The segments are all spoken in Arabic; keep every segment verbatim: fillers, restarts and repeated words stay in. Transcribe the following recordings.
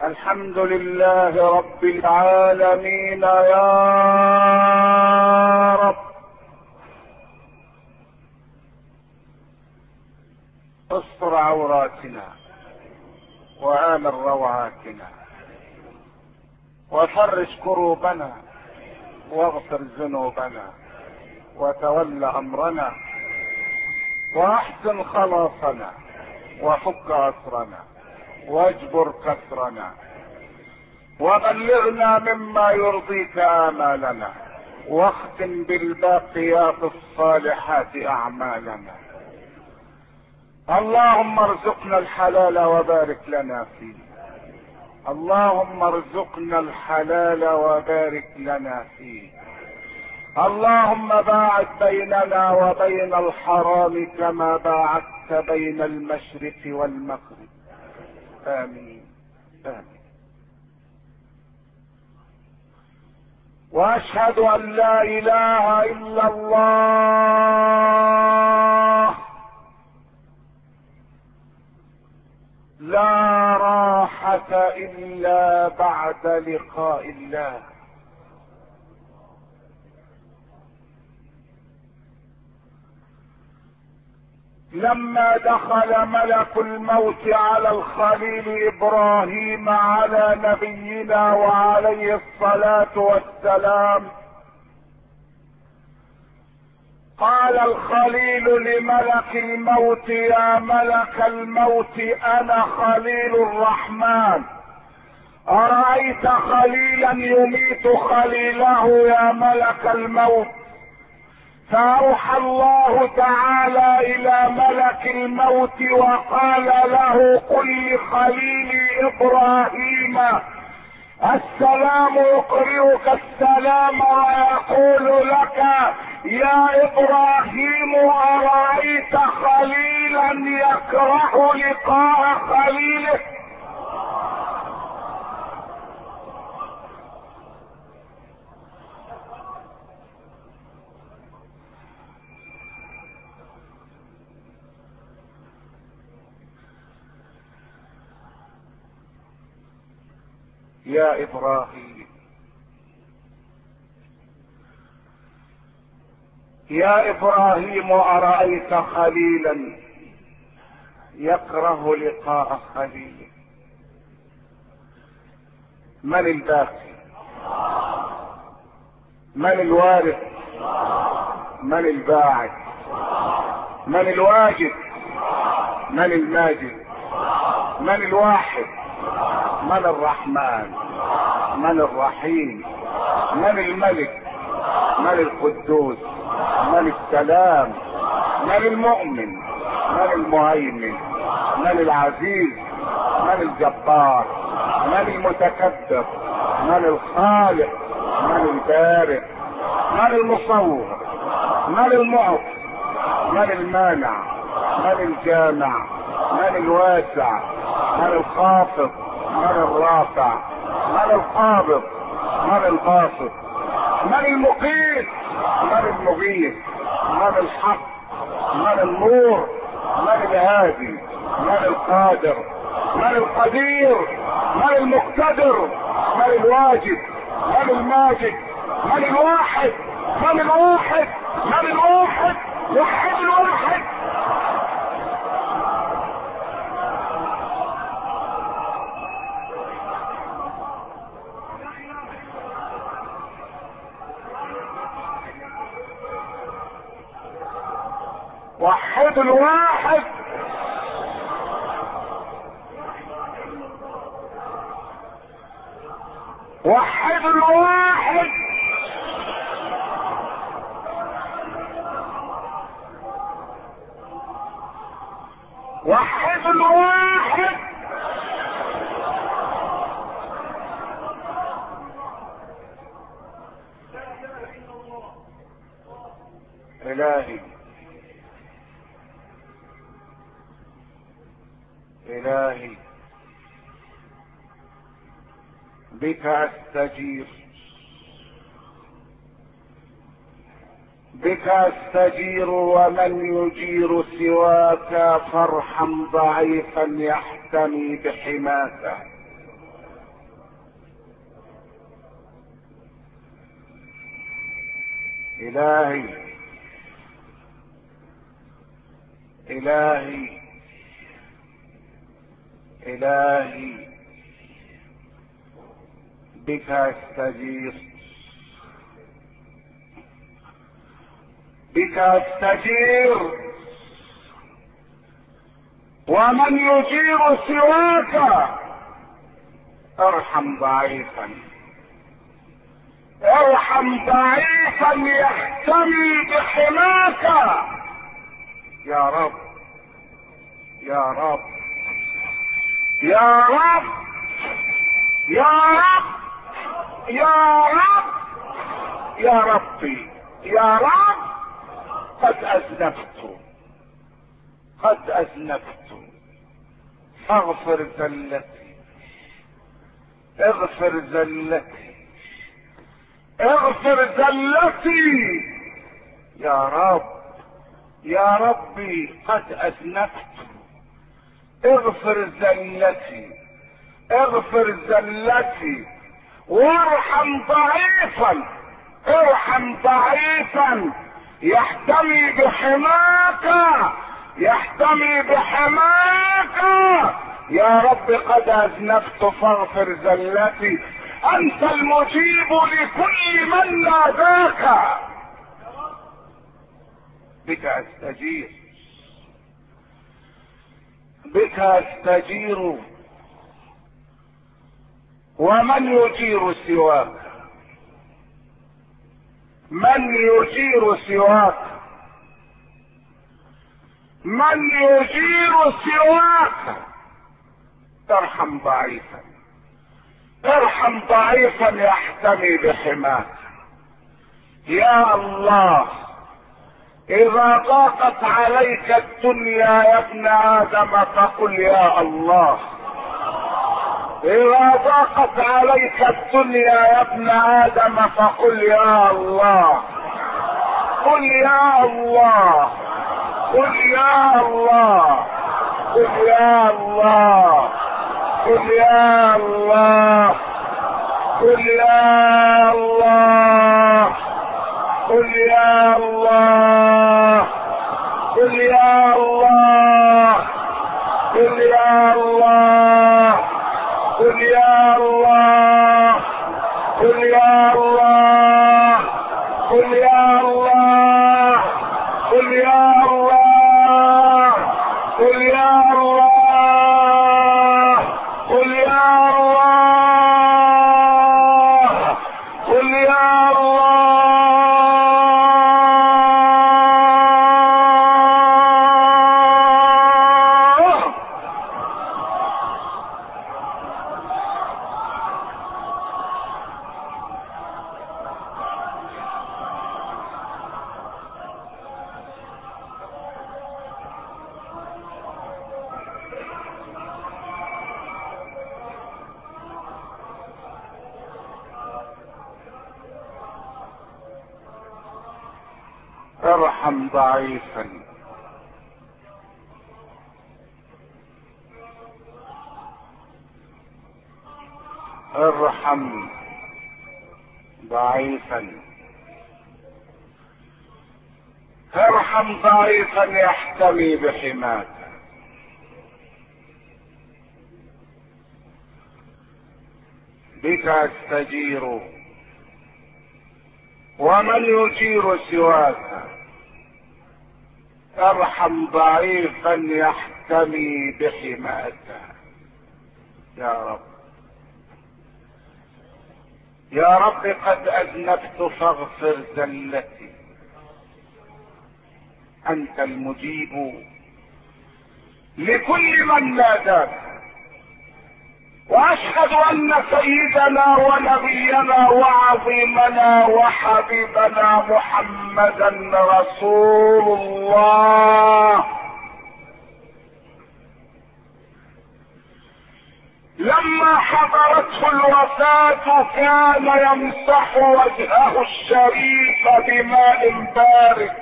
الحمد لله رب العالمين يا رب. استر عوراتنا وآمن روعاتنا وفرج كروبنا واغفر ذنوبنا وتول امرنا واحسن خلاصنا وفك اسرنا واجبر كسرنا وبلغنا مما يرضيك آمالنا واختم بالباقيات الصالحات اعمالنا. اللهم ارزقنا الحلال وبارك لنا فيه. اللهم ارزقنا الحلال وبارك لنا فيه. اللهم باعد بيننا وبين الحرام كما باعدت بين المشرق والمغرب. آمين آمين. واشهد ان لا اله الا الله لا راحة الا بعد لقاء الله. لما دخل ملك الموت على الخليل ابراهيم على نبينا وعليه الصلاة والسلام، قال الخليل لملك الموت: يا ملك الموت انا خليل الرحمن، ارايت خليلا يميت خليله يا ملك الموت؟ فاوحى الله تعالى الى ملك الموت وقال له: قل لخليلي ابراهيم السلام يقرئك السلام ويقول لك: يا ابراهيم ارايت خليلا يكره لقاء خليله؟ يا ابراهيم يا ابراهيم ارايت خليلا يكره لقاء خليله؟ من الباقي؟ من الوارث؟ من الباعث؟ من الواجد؟ من الماجد؟ من الواحد؟ من الرحمن؟ من الرحيم؟ من الملك؟ من القدوس؟ من السلام؟ من المؤمن؟ من المهيمن؟ من العزيز؟ من الجبار؟ من المتكبر؟ من الخالق؟ من البارئ؟ من المصور؟ من المعطي؟ من المانع؟ من الجامع؟ من الواسع؟ من الخافض؟ من الرافع؟ من القابض؟ من الباسط؟ من المقيت؟ من المغيث؟ من الحق؟ من النور؟ من الهادي؟ من القادر؟ من القدير؟ من المقتدر؟ من الواجد؟ من الماجد؟ من الواحد؟ من الواحد؟ من الواحد؟ وحد الواحد. وحد الواحد. وحد الواحد. وحد الواحد. إلهي إلهي بك أستجير، بك أستجير ومن يجير سواك، فارحم ضعيفا يحتمي بحماك. إلهي إلهي إلهي بك أستجير بك أستجير ومن يجير سواك. ارحم ضعيفا ارحم ضعيفا يحتمي بحماك يا رب يا رب يا رب يا رب يا رب يا ربي يا رب قد أذنبت قد أذنبت فاغفر زلتي اغفر زلتي اغفر زلتي يا رب يا ربي قد أذنبت اغفر زلتي اغفر زلتي وارحم ضعيفا ارحم ضعيفا يحتمي بحماك يحتمي بحماك يا رب قد أذنبت فاغفر زلتي. أنت المجيب لكل من ناداك. بك أستجير بك أستجير ومن يجير سواك. من يجير سواك من يجير سواك. ارحم ضعيفا ارحم ضعيفا يحتمي بحماك يا الله. اذا ضاقت عليك الدنيا يا ابن ادم فقل يا الله. اذا ضاقت عليك الدنيا يا ابن ادم فقل يا الله. قل يا الله قل يا الله قل يا الله قل يا الله قل يا الله قل يا الله قل يا الله قل يا الله قل يا الله قل يا الله قل يا الله قل يا الله قل يا الله قل يا الله قل يا الله. ارحم ضعيفا ارحم ضعيفا ارحم ضعيفا يحتمي بحماك. بك استجير ومن يجير سواك. ارحم ضعيفا يحتمي بحماك يا رب. يا رب قد اذنبت فاغفر زلتي. انت المجيب لكل من ناداك. واشهد ان سيدنا ونبينا وعظيمنا وحبيبنا محمدا رسول الله لما حضرته الوفاة كان يمسح وجهه الشريف بماء بارد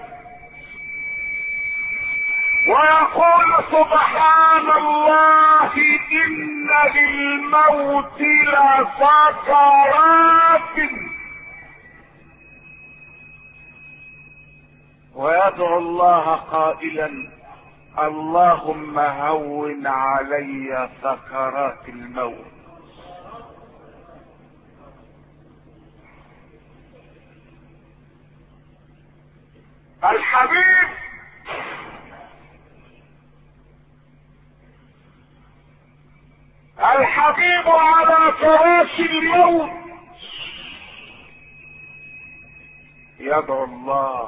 ويقول سبحان الله إن للموت لسكرات ويدعو الله قائلا: اللهم هون علي سكرات الموت. الحبيب الحبيب على فراش الموت يدعو الله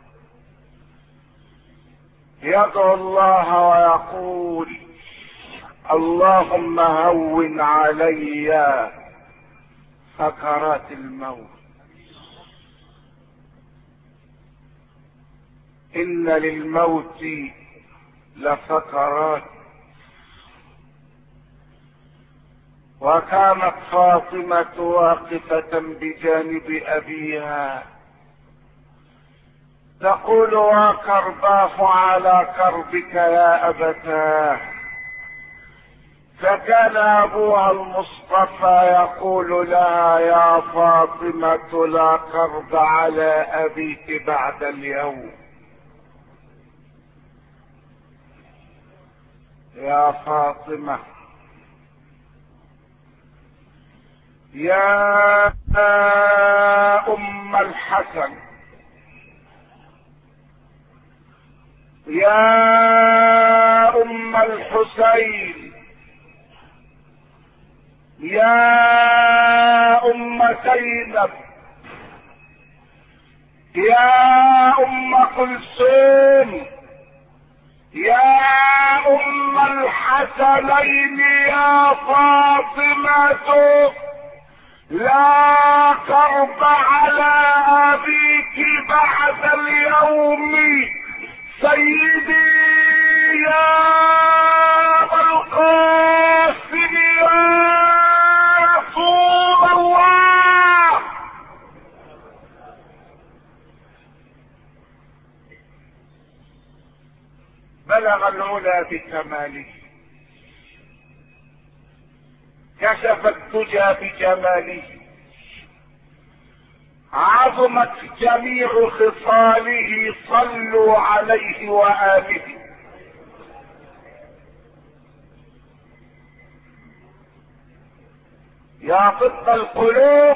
يدعو الله ويقول: اللهم هون علي سكرات الموت. إن للموت لسكرات. وكانت فاطمة واقفة بجانب أبيها تقول: وكرباه على كربك يا أبتاه. فكان أبوها المصطفى يقول لها: يا فاطمة لا كرب على أبيك بعد اليوم. يا فاطمة، يا أم الحسن، يا أم الحسين، يا أم زينب، يا أم كلثوم، يا أم الحسنين، يا فاطمة لا كرب على أبيك بعد اليوم. سيدي يا أبا القاسم يا رسول الله، بلغ العلا بكماله، كشف الدجى بجماله، عظمت جميع خصاله. صلوا عليه وآله. يا طب القلوب،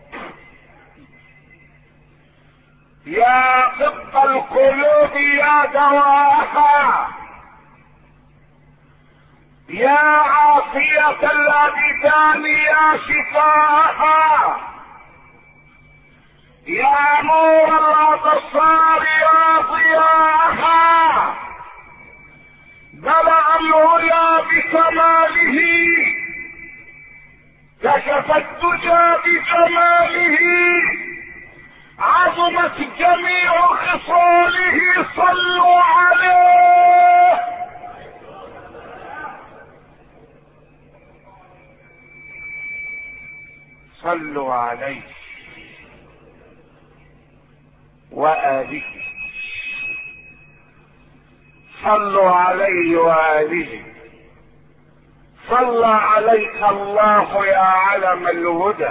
يا طب القلوب، يا دواءها، يا عافية الأبدان، يا شفاءها، يا نور الأبصار، يا ضياءها. بلغ العلا بكماله، كشف الدجى بجماله، عظمت جميع خصاله. صلوا عليه. صلوا عليه وآله. صلوا عليه وآله. صلى عليك الله يا علم الهدى.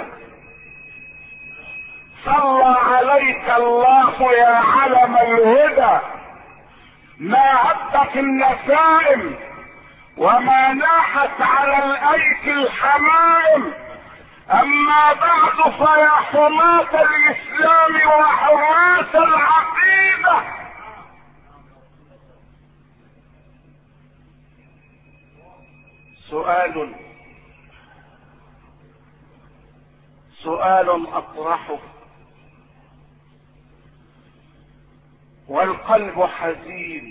صلى عليك الله يا علم الهدى. ما هبت النسائم وما ناحت على الايك الحمائم. اما بعد فيا حماة الاسلام وحراس العقيدة، سؤال سؤال اطرحه والقلب حزين.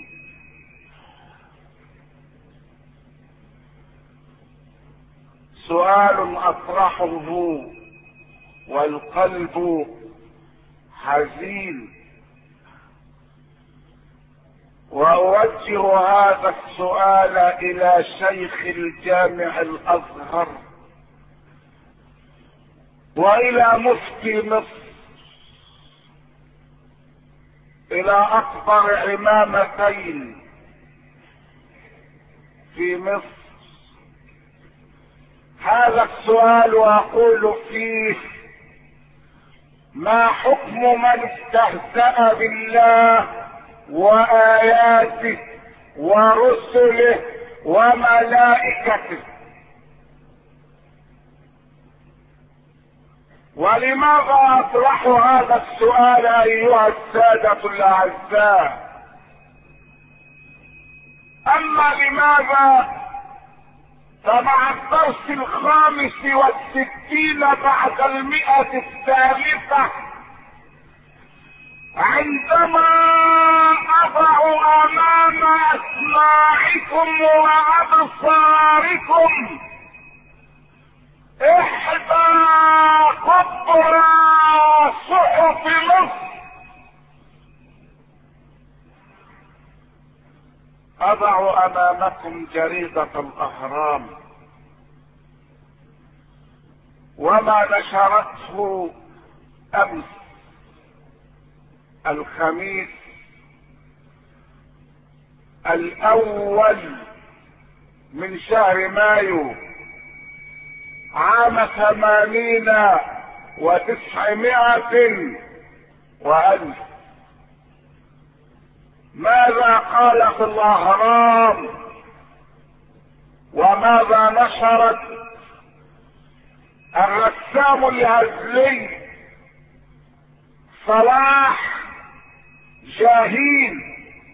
سؤال اطرحه والقلب حزين، واوجه هذا السؤال الى شيخ الجامع الازهر والى مفتي مصر، الى اكبر عمامتين في مصر. هذا السؤال اقول فيه: ما حكم من استهزأ بالله وآياته ورسله وملائكته. ولماذا اطرح هذا السؤال ايها السادة الاعزاء؟ اما لماذا فمع الدرس الخامس والستين بعد المئة الثالثة، عندما اضع امام اسماعكم وابصاركم احدى كبرى صحف مصر، اضع امامكم جريدة الاهرام وما نشرته امس الخميس الاول من شهر مايو عام ثمانين وتسعمائة والف. ماذا قال في الاهرام وماذا نشرت؟ الرسام الهزلي صلاح جاهين،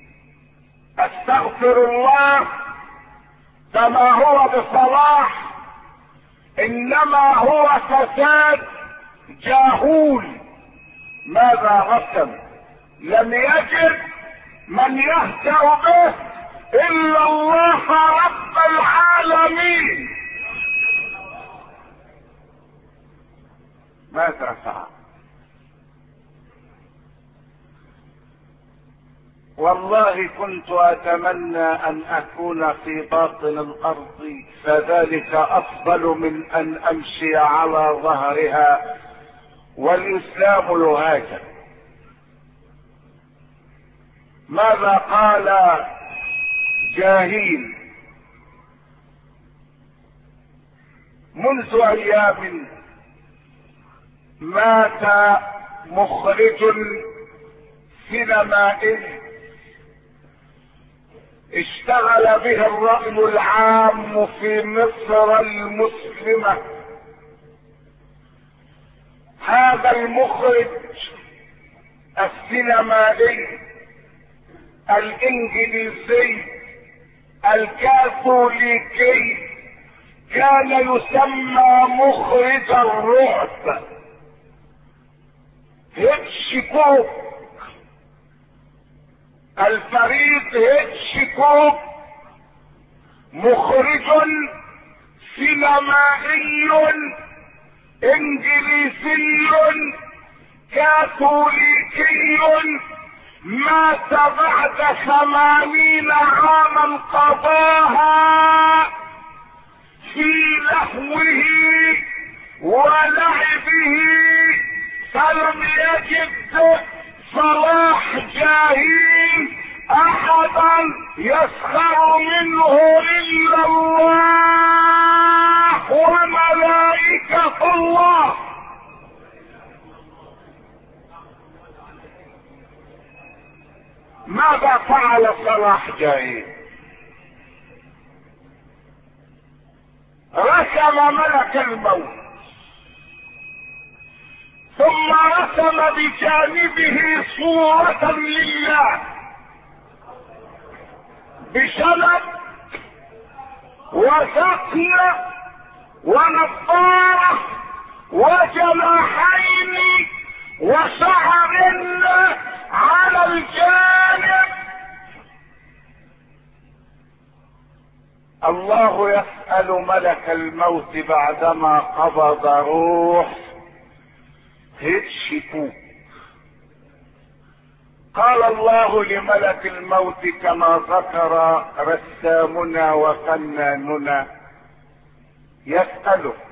استغفر الله، كما هو بصلاح انما هو فساد جاهول. ماذا رسم؟ لم يجد من يهتر به الا الله رب العالمين. ماذا فعل؟ والله كنت اتمنى ان اكون في باطن الارض، فذلك افضل من ان امشي على ظهرها والاسلام يهاجم. ماذا قال جاهين؟ منذ ايام مات مخرج سينمائي اشتغل به الرأي العام في مصر المسلمة. هذا المخرج السينمائي الانجليزي الكاثوليكي كان يسمى مخرج الرعب. هيتشكوك، الفريق هيتشكوك مخرج سينمائي انجليزي كاثوليكي مات بعد ثمانين عاما قضاها في لهوه ولعبه، فلم يجد صلاح جاهين احدا يسخر منه الا الله وملائكة الله. ماذا فعل صلاح جاهين؟ رسم ملك الموت، ثم رسم بجانبه صورة لله بشنب وسقية ونظارة وجناحين وشعر على الجانب. الله يسأل ملك الموت بعدما قبض روح هيتشكوك. قال الله لملك الموت كما ذكر رسامنا وفناننا يسأله،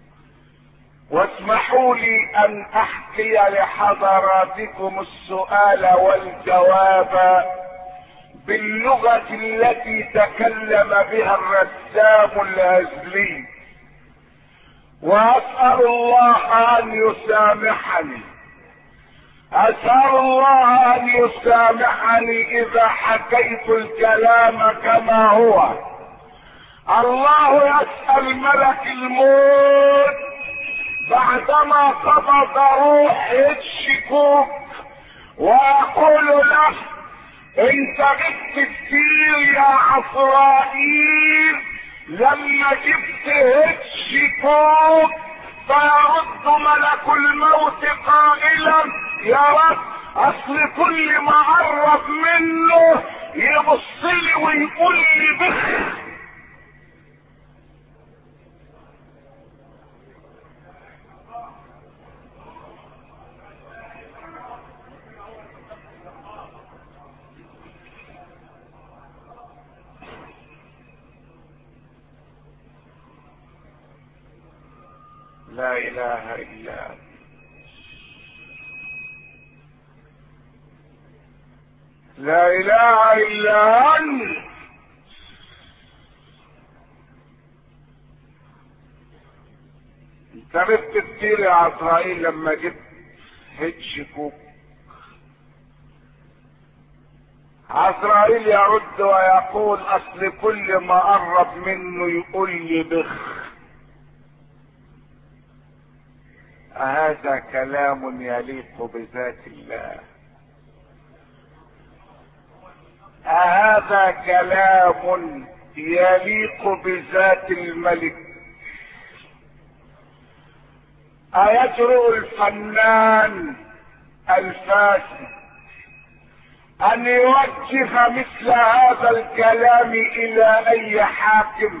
واسمحوا لي ان احكي لحضراتكم السؤال والجواب باللغة التي تكلم بها الرسام الهزلي، واسأل الله ان يسامحني. اسأل الله ان يسامحني اذا حكيت الكلام كما هو. الله يسأل ملك الموت بعدما قبض روح هتشكوك ويقول له انت جبت كتير يا عزرائيل لما جبت هتشكوك. فيرد ملك الموت قائلا يا رب اصل كل ما قرب منه يبص لي ويقول لي بخ. لا اله الا انت. لا اله الا انت. انت جبت كتير يا عزرائيل لما جبت هتشكوك. عزرائيل يرد ويقول اصل كل ما قرب منه يقول لي بخ. هذا كلام يليق بذات الله؟ هذا كلام يليق بذات الملك؟ أيجرؤ الفنان الفاسد أن يوجه مثل هذا الكلام إلى أي حاكم؟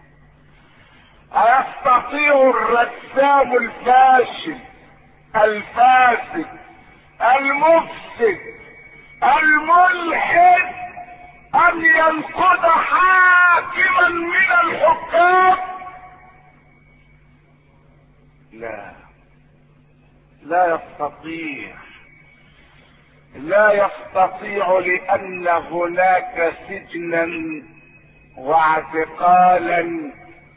أيستطيع الرسام الفاشل الفاسد المفسد الملحد أن ينقض حاكما من الحكام؟ لا، لا يستطيع، لا يستطيع، لأن هناك سجنا واعتقالا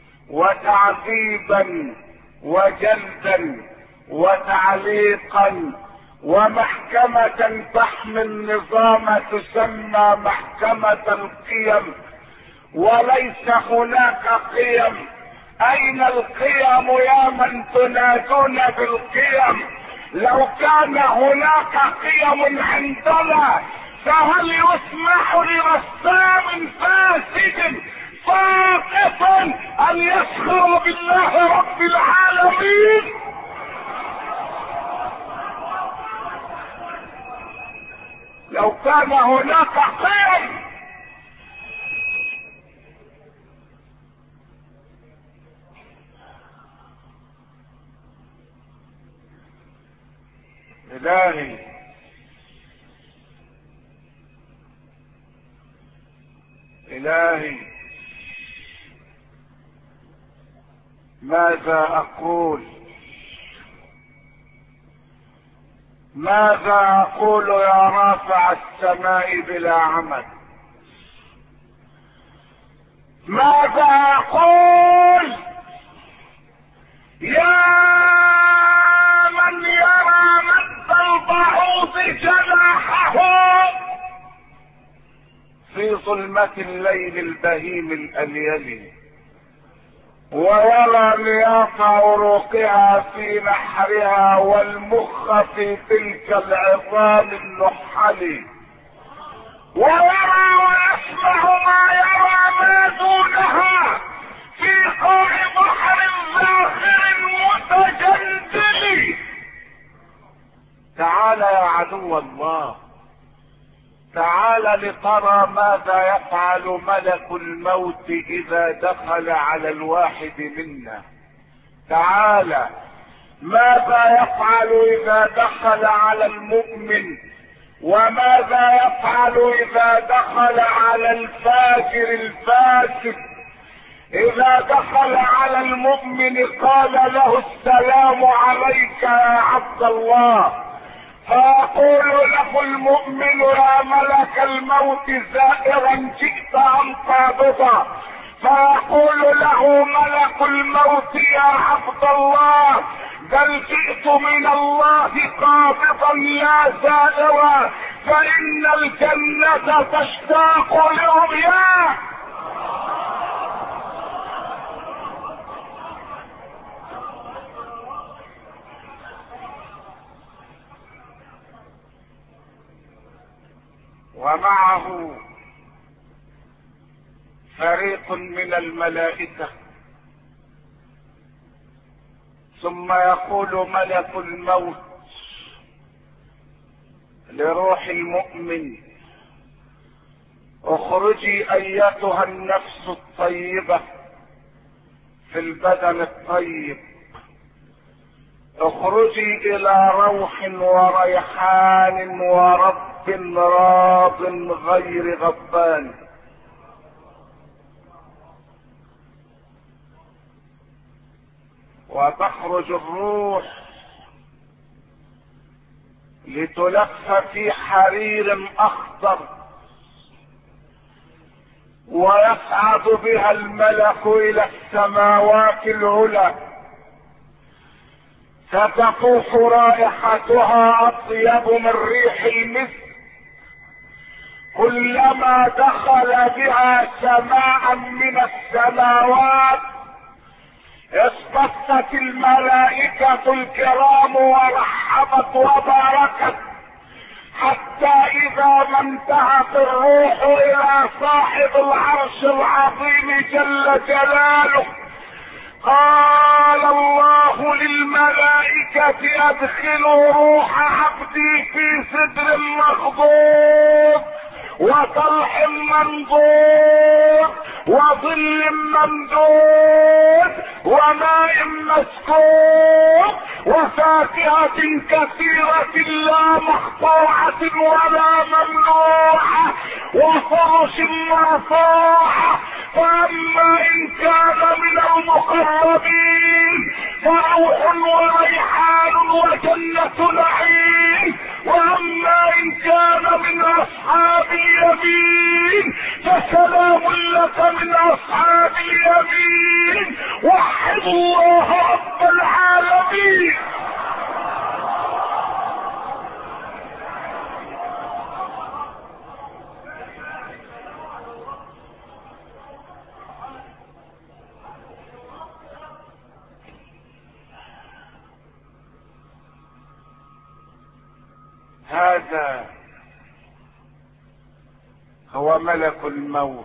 وتعذيبا وجلدا وتعليقا ومحكمة تحمي النظام تسمى محكمة القيم، وليس هناك قيم. اين القيم يا من تنادون بالقيم؟ لو كان هناك قيم عندنا فهل يسمح لرسام فاسد ساقطا ان يسخر بالله رب العالمين؟ لو كان هناك قيم. إلهي إلهي ماذا أقول؟ ماذا أقول يا رافع السماء بلا عمد؟ ماذا أقول يا من يرى مد البعوض جناحه في ظلمة الليل البهيم الأليل، ويرى نياط عروقها في نحرها والمخ في تلك العظام النحل، ويرى ويسمع ما يرى ما دونها في قاع بحر زاخر متجندل. تعال يا عدو الله، تعال لترى ماذا يفعل ملك الموت اذا دخل على الواحد منا. تعال ماذا يفعل اذا دخل على المؤمن، وماذا يفعل اذا دخل على الفاجر الفاسد. اذا دخل على المؤمن قال له السلام عليك يا عبد الله، فيقول له المؤمن يا ملك الموت زائرا جئت ام قابضا، فيقول له ملك الموت يا عبد الله بل جئت من الله قابضا لا زائرا، فإن الجنة تشتاق لرؤياه. ومعه فريق من الملائكة، ثم يقول ملك الموت لروح المؤمن: اخرجي ايتها النفس الطيبة في البدن الطيب، اخرجي الى روح وريحان ورب راض غير غضبان. وتخرج الروح لتلف في حرير اخضر، ويصعد بها الملك الى السماوات العلى، فتطوف رائحتها اطيب من ريح المسك، كلما دخل بها سماء من السماوات اصطفت الملائكة الكرام ورحبت وباركت، حتى اذا ما انتهت الروح الى صاحب العرش العظيم جل جلاله، قال الله للملائكة: ادخلوا روح عبدي في سدر مخضود وطلح منضود وظل ممدود وماء مسكوب وفاكهة كثيرة لا مقطوعة ولا ممنوعة وفرش مرفوعة. فأما إن كان من المقربين فروح وريحان وجنة نعيم، وأما إن كان من أصحاب اليمين فسلام لك من أصحاب اليمين. وحد الله رب العالمين. هذا هو ملك الموت.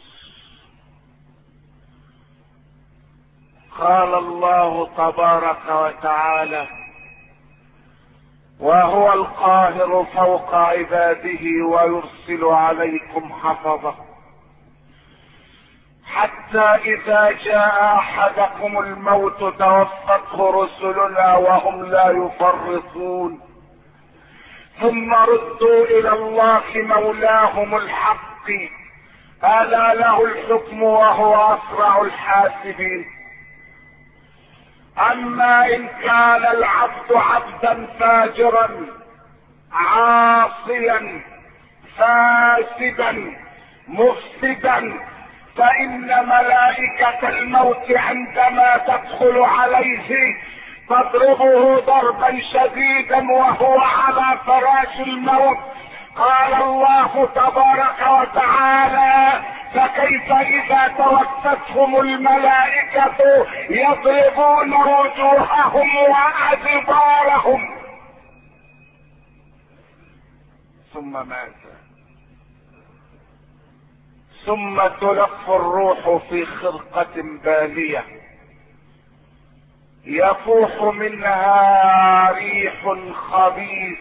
قال الله تبارك وتعالى: وهو القاهر فوق عباده ويرسل عليكم حفظه حتى اذا جاء احدكم الموت توفته رسلنا وهم لا يفرطون، ثم ردوا الى الله مولاهم الحق الا له الحكم وهو اسرع الحاسبين. اما ان كان العبد عبدا فاجرا عاصيا فاسدا مفسدا، فان ملائكة الموت عندما تدخل عليه تضربه ضربا شديدا وهو على فراش الموت. قال الله تبارك وتعالى: فكيف اذا توفتهم الملائكة يضربون وجوههم وادبارهم. ثم ماذا؟ ثم تلف الروح في خرقة بالية يفوح منها ريح خبيث،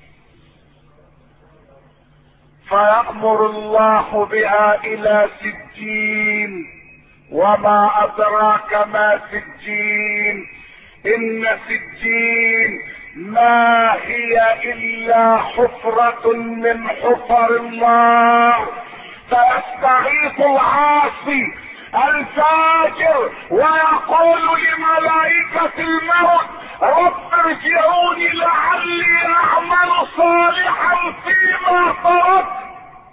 فيأمر الله بها الى سجين. وما ادراك ما سجين؟ ان سجين ما هي الا حفرة من حفر النار، فيستغيث العاصي الفاجر ويقول لملائكة الموت: رب ارجعوني لعلي اعمل صالحا فيما تركت.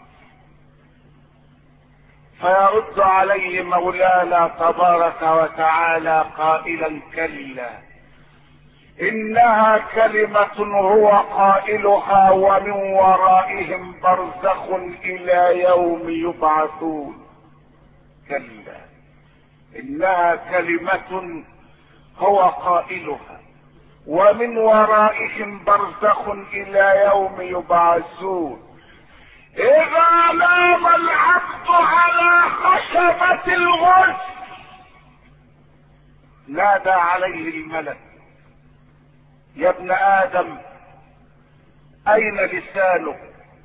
فيرد عليه مولانا تبارك وتعالى قائلا: كلا انها كلمة هو قائلها ومن ورائهم برزخ الى يوم يبعثون. كلا، انها كلمة هو قائلها ومن ورائهم برزخ الى يوم يبعثون. اذا نام العبد على خشبة الغرس نادى عليه الملك: يا ابن ادم اين لسانك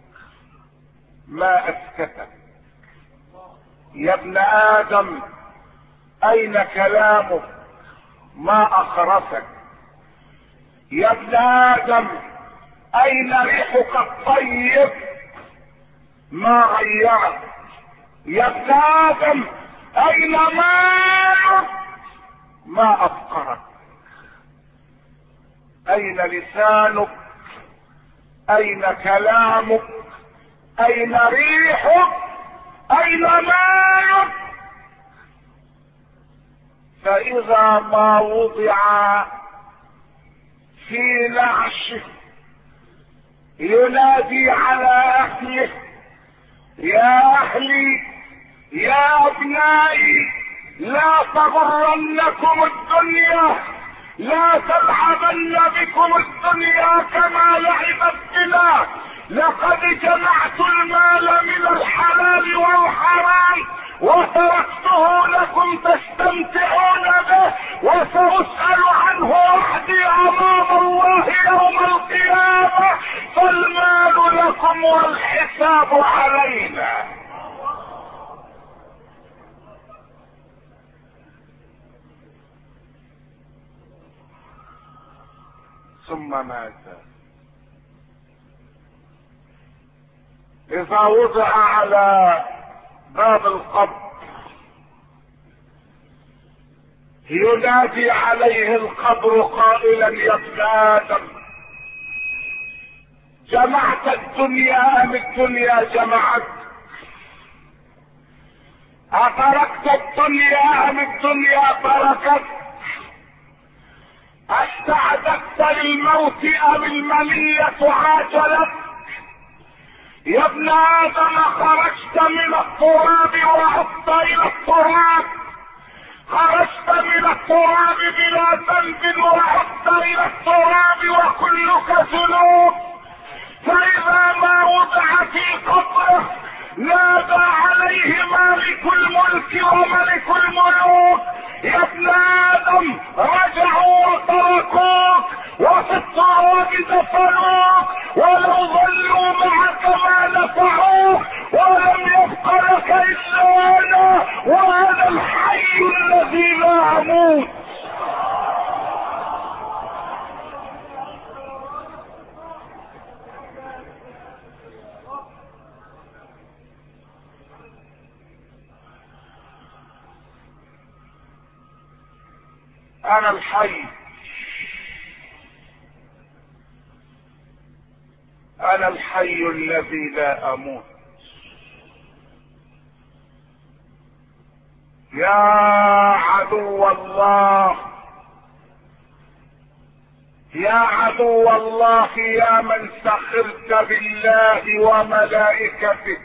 ما اسكتك؟ يا ابن ادم اين كلامك ما اخرسك؟ يا ابن ادم اين ريحك الطيب ما غيرك؟ يا ابن ادم اين مالك ما افقرك؟ اين لسانك؟ اين كلامك؟ اين ريحك؟ اين مالك؟ فاذا ما وضع في نعشه ينادي على اهله: يا اهلي يا ابنائي لا تغرنكم الدنيا، لا تلعبن بكم الدنيا كما لعبت بنا، لقد جمعت المال من الحلال والحرام وتركته لكم تستمتعون به، وسأسأل عنه وحدي امام الله يوم القيامة، فالمال لكم والحساب علينا. ثم ماذا؟ اذا وضع على باب القبر ينادي عليه القبر قائلا: يا ابن ادم جمعت الدنيا ام الدنيا جمعت؟ اتركت الدنيا ام الدنيا تركت؟ استعددت للموت ام المنية عاجلت؟ يا ابن ادم خرجت من التراب وعدت الى التراب، خرجت من التراب بلا ذنب وعدت الى التراب وكلك ذنوب. فاذا ما وضع في قبره نادى عليه مالك الملك وملك الملوك: يا ابن ادم رجعوا وتركوك وفي التراب دفنوك، ولو ظلوا معك ما نفعوك، ولم يبق لك الا انا، وانا الحي الذي لا اموت. انا الحي، انا الحي الذي لا اموت. يا عدو الله، يا عدو الله، يا من سخرت بالله وملائكته،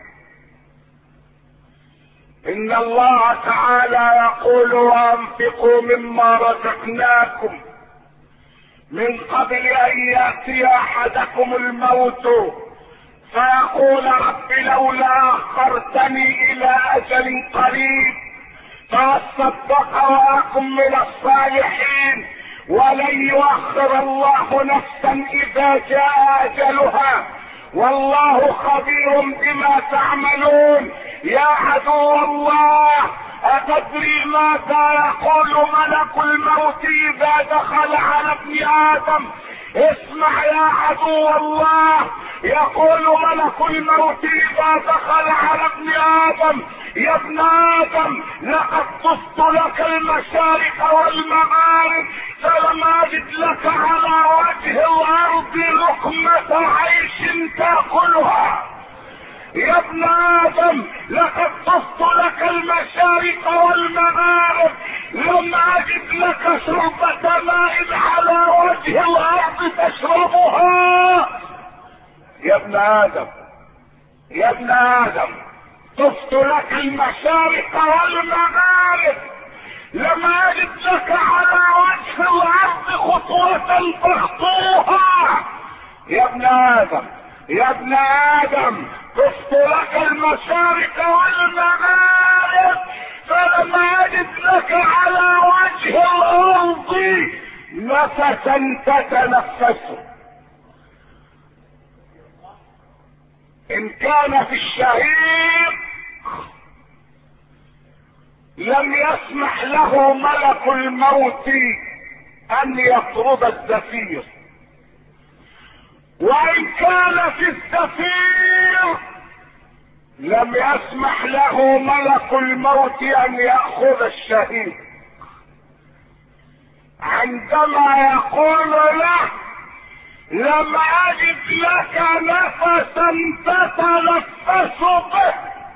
ان الله تعالى يقول: وانفقوا مما رزقناكم من قبل ان ياتي احدكم الموت فيقول: رب لولا اخرتني الى اجل قريب فاصدق واكن من الصالحين. ولن يؤخر الله نفسا اذا جاء اجلها، والله خبير بما تعملون. يا عدو الله، أتدري ماذا يقول ملك الموت إذا دخل على ابن آدم؟ اسمع يا عدو الله، يقول ملك الموت إذا دخل على ابن آدم: يا ابن آدم لقد طفت لك المشارق والمغارب فلم أجد لك على وجه الأرض لقمة عيش تأكلها. يا ابن آدم لقد طفت لك المشارق والمغارب لم أجد لك شربة ماء على وجه وجه الارض تشربها. يا ابن ادم يا ابن ادم طفت لك المشارق والمغارب، لما اجد لك على وجه الارض خطوة تخطوها. يا ابن ادم يا ابن ادم طفت لك المشارق والمغارب، فلما اجد لك على وجه الارض نفسا تتنفسه. ان كان في الشهيق لم يسمح له ملك الموت ان يطرد الزفير، وان كان في الزفير لم يسمح له ملك الموت ان يأخذ الشهيد. عندما يقول له لم اجد لك نفسا تتنفس به،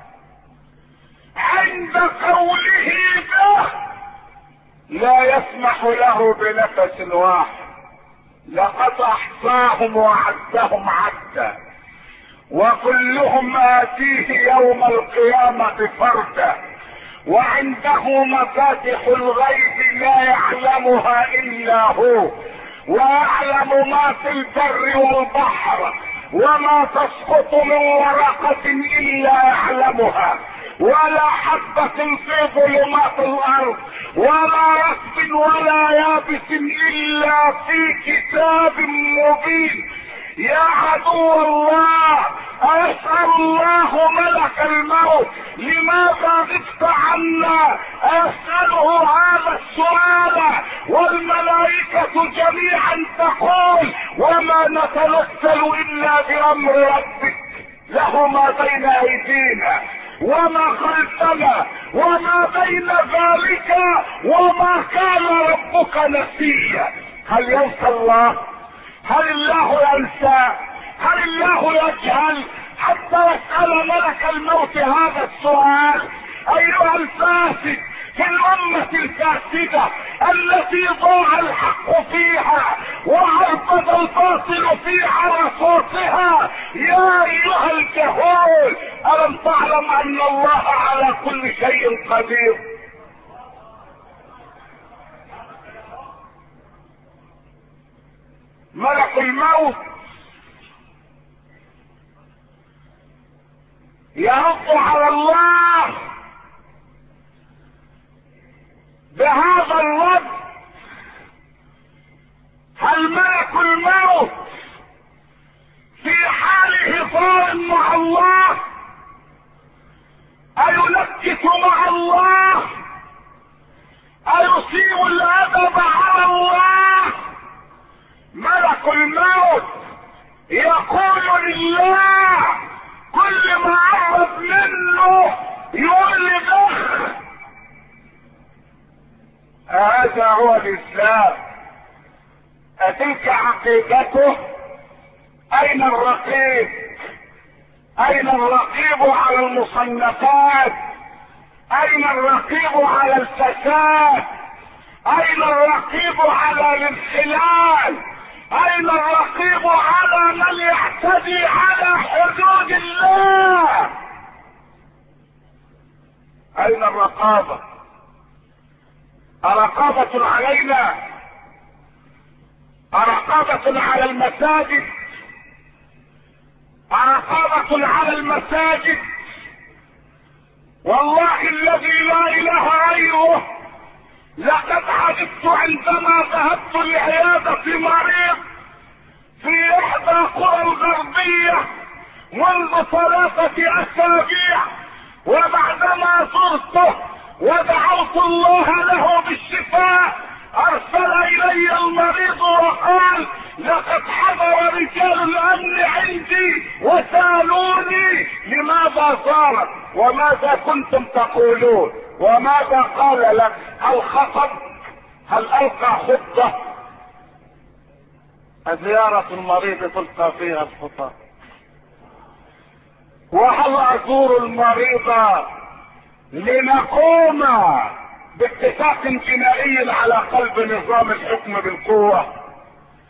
عند قوله به لا يسمح له بنفس واحد. لقد احصاهم وعدهم عدا، وكلهم آتيه يوم القيامة فردا، وعنده مفاتح الغيب لا يعلمها الا هو، ويعلم ما في البر والبحر، وما تسقط من ورقة الا يعلمها، ولا حبة في ظلمات الارض، ولا رطب ولا يابس الا في كتاب مبين. يا عدو الله، اسأل الله ملك الموت لماذا غبت عنا؟ اسأله هذا السؤال والملائكة جميعا تقول وما نتنزل الا بامر ربك، له ما بين ايدينا وما خلفنا وما بين ذلك، وما كان ربك نسيا. هل ينسى الله؟ هل الله ينسى؟ هل الله يجهل حتى يسأل ملك الموت هذا السؤال؟ ايها الفاسد في الامة الفاسدة التي ضاع الحق فيها وعرض الباطل في عرصاتها، يا ايها الجهول، الم تعلم ان الله على كل شيء قدير؟ ملك الموت يرد على الله بهذا الرد. هل ملك الموت في حال حصار مع الله أينكت مع الله أيصيب الأدب على الله؟ ملك الموت يقول لله كل ما عرض منه يقول لبخ. هذا هو الاسلام، اتلك عقيدته؟ اين الرقيب؟ اين الرقيب على المصنفات؟ اين الرقيب على الفساد؟ اين الرقيب على الانحلال؟ اين الرقيب على من يعتدي على حدود الله؟ اين الرقابة؟ رقابة علينا؟ رقابة على المساجد؟ رقابة على المساجد؟ والله الذي لا اله غيره، لقد عجبت عندما ذهبت لعيادة مريض في احدى قرى الغربية منذ ثلاثة اسابيع، وبعدما زرته ودعوت الله له بالشفاء ارسل الي المريض وقال لقد حضر رجال الامن عندي وسالوني لماذا صارت وماذا كنتم تقولون وماذا قال لك؟ هل خطب؟ هل القى خطة؟ زيارة المريض تلقى فيها الخطة. وهل ازور المريض لنقوم باتفاق جنائي على قلب نظام الحكم بالقوة؟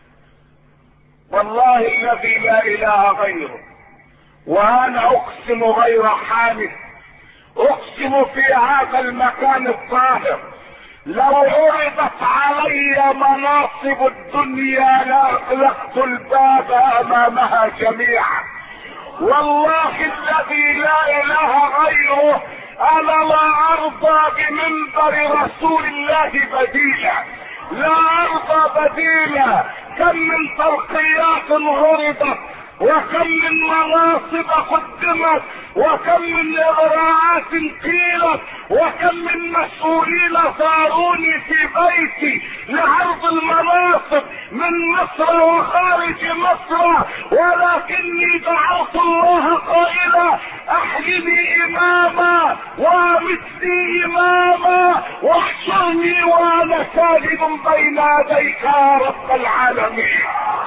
والله الذي لا اله غيره، وانا اقسم غير حامد، اقسم في هذا المكان الطاهر لو عرضت علي مناصب الدنيا لاغلقت الباب امامها جميعا. والله الذي لا اله غيره انا لا ارضى بمنبر رسول الله بديلا، لا ارضى بديلا. كم من ترقيات عرضت، وكم من مناصب قدمت، وكم من اغراءات قيلت، وكم من مسؤولين زاروني في بيتي لعرض المناصب من مصر وخارج مصر، ولكني دعوت الله قائلا احيني اماما وامتني اماما واحشرني وانا ساجد بين يديك يا رب العالمين.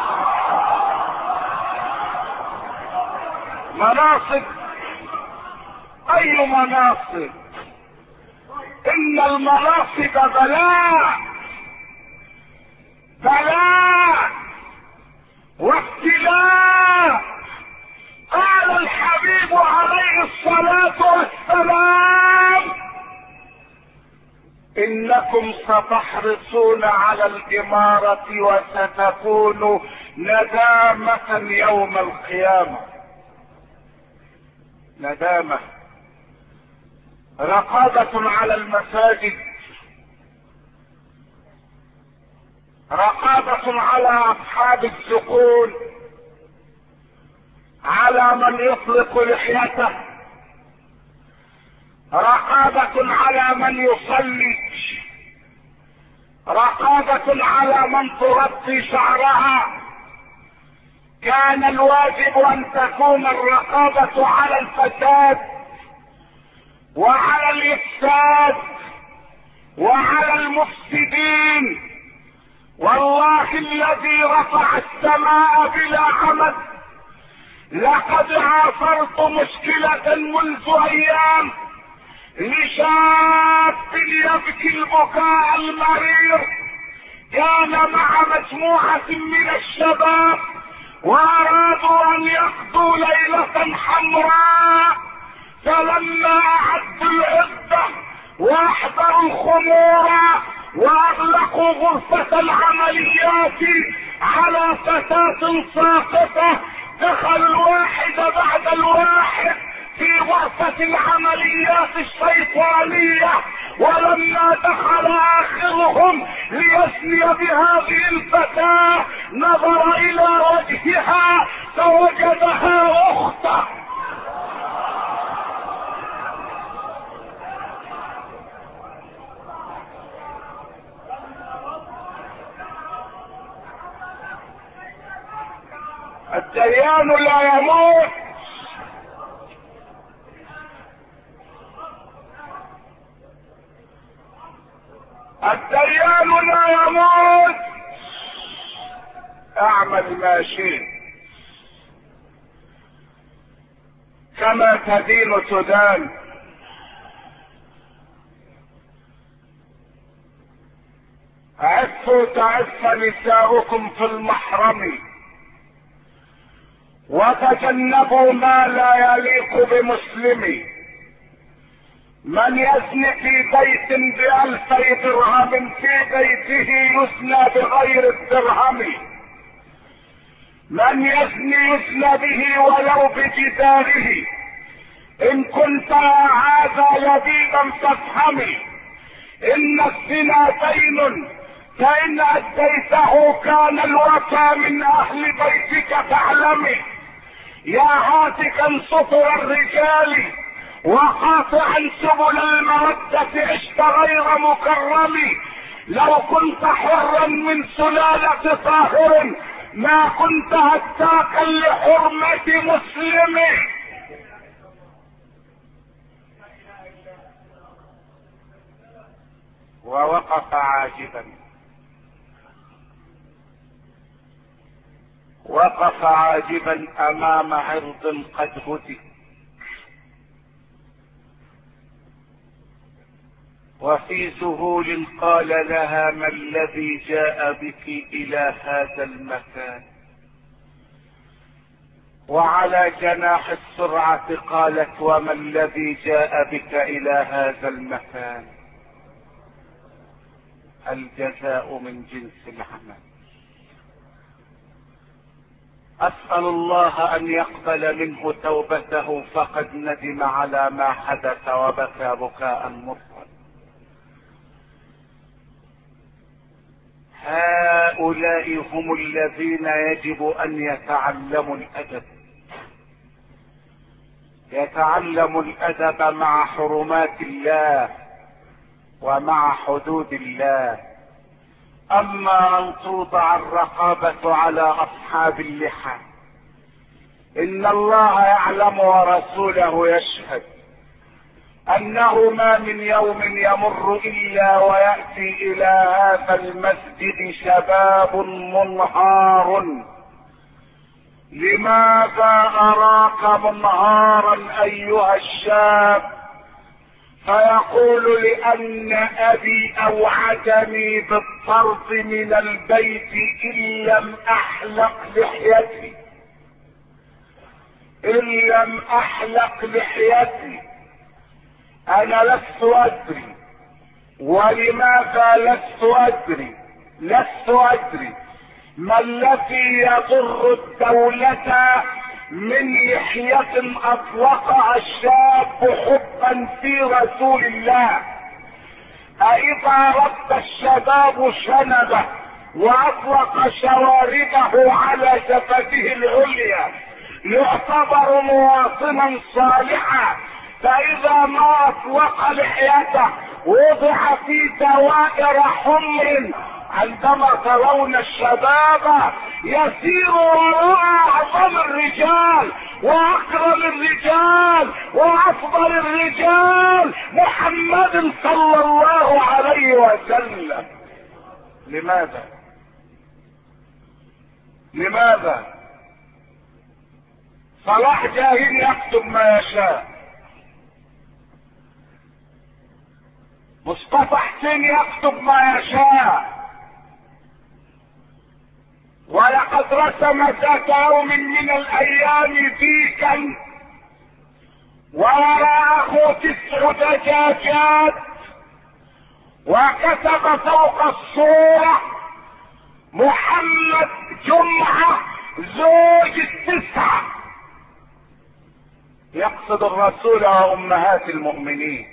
مناصب، اي مناصب؟ ان المناصب بلاء، بلاء وابتلاء. قال الحبيب عليه الصلاة والسلام انكم ستحرصون على الامارة وستكون ندامة يوم القيامة. ندامة، رقابة على المساجد، رقابة على اصحاب السقول، على من يطلق لحيته، رقابة على من يصلي، رقابة على من تغطي شعرها. كان الواجب ان تكون الرقابة على الفساد وعلى الافساد وعلى المفسدين. والله الذي رفع السماء بلا عمد لقد عاصرت مشكلة منذ ايام لشاب يبكي البكاء المرير، كان مع مجموعة من الشباب وارادوا ان يقضوا ليلة حمراء، فلما اعدوا العدة واحضروا الخمور واغلقوا غرفة العمليات على فتاة ساقطة، دخل الواحد بعد الواحد في غرفة العمليات الشيطانية، ولما دخل اخرهم ليسني بهذه الفتاة نظر الى وجهها فوجدها اخته. الديان لا يموت، الديان لا يموت. اعمل ما شئت، كما تدين تدان. عفوا تعف نساؤكم في المحرم، وتجنبوا ما لا يليق بمسلم. من يزني في بيت بألفي درهم في بيته يزنى بغير الدرهم، من يزني يزنى به ولو بجداره. ان كنت هذا لبيبا فافهمي ان الزنا دين، فان اديته كان الوفى من اهل بيتك فاعلمي. يا هاتكا سطر الرجال وقاطعا سبل المودة عشت غير مكرم. لو كنت حرا من سلالة طاهر ما كنت هتاكا لحرمة مسلم. ووقف عاجبا، وقف عاجبا امام عرض قد هتك، وفي ذهول قال لها ما الذي جاء بك الى هذا المكان؟ وعلى جناح السرعة قالت: وما الذي جاء بك الى هذا المكان؟ الجزاء من جنس العمل. اسأل الله ان يقبل منه توبته، فقد ندم على ما حدث وبكى بكاء مرا. هؤلاء هم الذين يجب ان يتعلموا الادب، يتعلموا الادب مع حرمات الله ومع حدود الله. اما ان توضع الرقابة على اصحاب اللحى، ان الله يعلم ورسوله يشهد انه ما من يوم يمر الا ويأتي الى هذا المسجد شباب منهار. لماذا اراك منهارا ايها الشاب؟ فيقول: لان ابي اوعدني بالطرد من البيت ان لم احلق لحيتي، ان لم احلق لحيتي. انا لست ادري. ولماذا لست ادري؟ لست ادري ما الذي يضر الدولة من لحية اطلقها الشاب حبا في رسول الله. أإذا رد الشباب شنبه واطلق شواربه على شفته العليا يعتبر مواطنا صالحا، فإذا ما اطلق لحيته وضع في دوائر حمر. عندما ترون الشباب يسير وراء اعظم الرجال واكرم الرجال وافضل الرجال محمد صلى الله عليه وسلم. لماذا؟ لماذا؟ صلاح جاهين يكتب ما يشاء، مصطفى حسين يكتب ما يشاء، ولقد رسم ذات يوم من الايام ديكا ووراءه تسع دجاجات، وكتب فوق الصورة: محمد جمعة زوج التسعة. يقصد الرسول وامهات المؤمنين،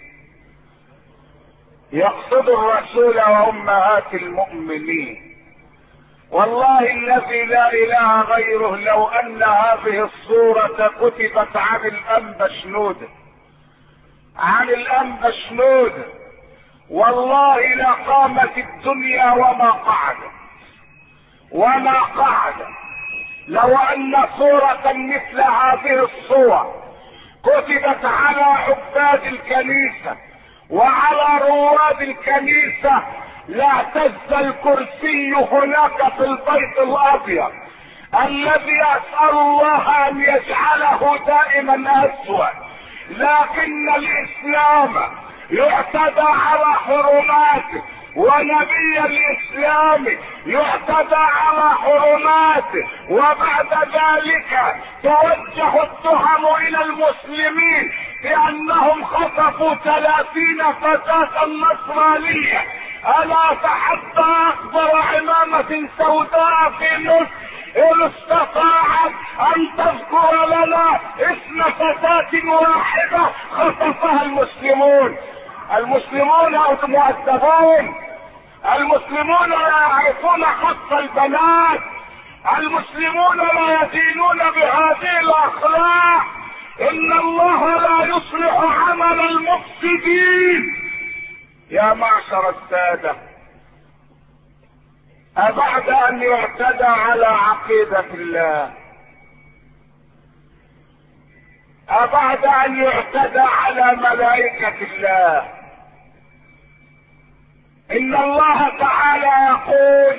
يقصد الرسول وامهات المؤمنين. والله الذي لا اله غيره لو ان هذه الصورة كتبت عن الانبا شنودة، عن الانبا شنودة، والله لقامت الدنيا وما قعدت وما قعدت. لو ان صورة مثل هذه الصور كتبت على عباد الكنيسة وعلى رواد الكنيسة لاعتز الكرسي هناك في البيت الابيض الذي اسأل الله ان يجعله دائما اسود. لكن الاسلام يعتدى على حرماته، ونبي الاسلام يعتدى على حرماته، وبعد ذلك توجه التهم الى المسلمين بانهم خطفوا ثلاثين فتاة نصرانية. الا تحدى اكبر عمامة سوداء في مصر ان استطاعت ان تذكر لنا اسم فتاة واحدة خطفها المسلمون. المسلمون مؤدبون، المسلمون لا يعرفون حق البنات، المسلمون لا يدينون بهذه الاخلاق. ان الله لا يصلح عمل المفسدين. يا معشر السادة، أبعد أن يعتدى على عقيدة الله، أبعد أن يعتدى على ملائكة الله، إن الله تعالى يقول: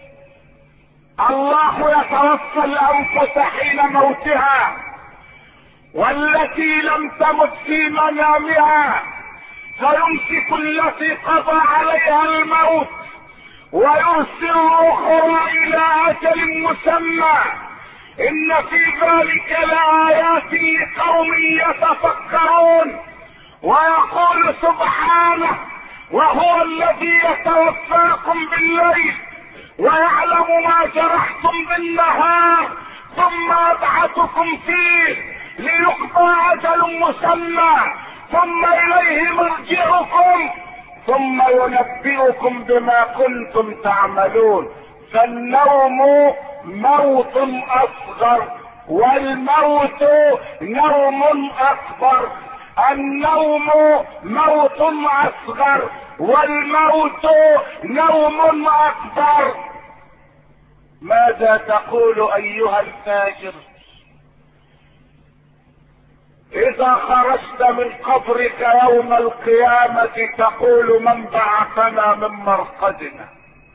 الله يتوفى الأنفس حين موتها والتي لم تمت في منامها فيمسك التي قضى عليها الموت ويرسل الاخرى الى اجل مسمى. ان في ذلك لآيات لقوم يتفكرون. ويقول سبحانه: وهو الذي يتوفاكم بالليل ويعلم ما جرحتم بالنهار ثم يبعثكم فيه ليقضى اجل مسمى ثم اليه مرجعكم ثم ينبئكم بما كنتم تعملون. فالنوم موت اصغر والموت نوم اكبر. النوم موت اصغر والموت نوم اكبر. ماذا تقول ايها الفاجر اذا خرجت من قبرك يوم القيامة تقول: من بعثنا من مرقدنا؟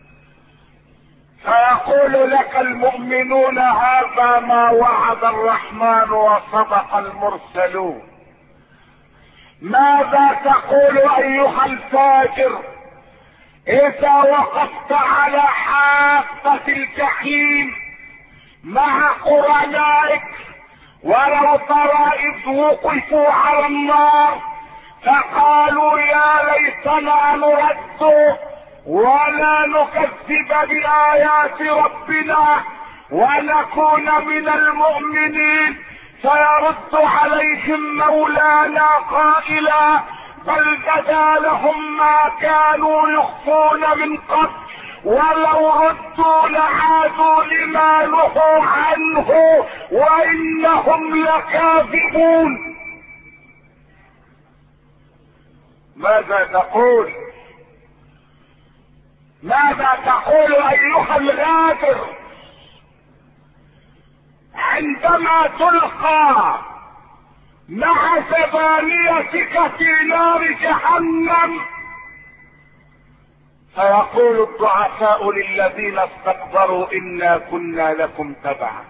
فيقول لك المؤمنون: هذا ما وعد الرحمن وصدق المرسلون. ماذا تقول ايها الفاجر اذا وقفت على حافة الجحيم مع قرنائك ولو ترى اذ وقفوا على النار فقالوا: يا ليتنا نرد ولا نكذب بآيات ربنا ونكون من المؤمنين. فيرد عليهم مولانا قائلا: بل بدا لهم ما كانوا يخفون من قبل ولو ردوا لعادوا لما نهوا عنه وانهم لكاذبون. ماذا تقول؟ ماذا تقول ايها الغادر عندما تلقى مع زبانيتك في نار جهنم فيقول الضعفاء للذين استكبروا انا كنا لكم تبعا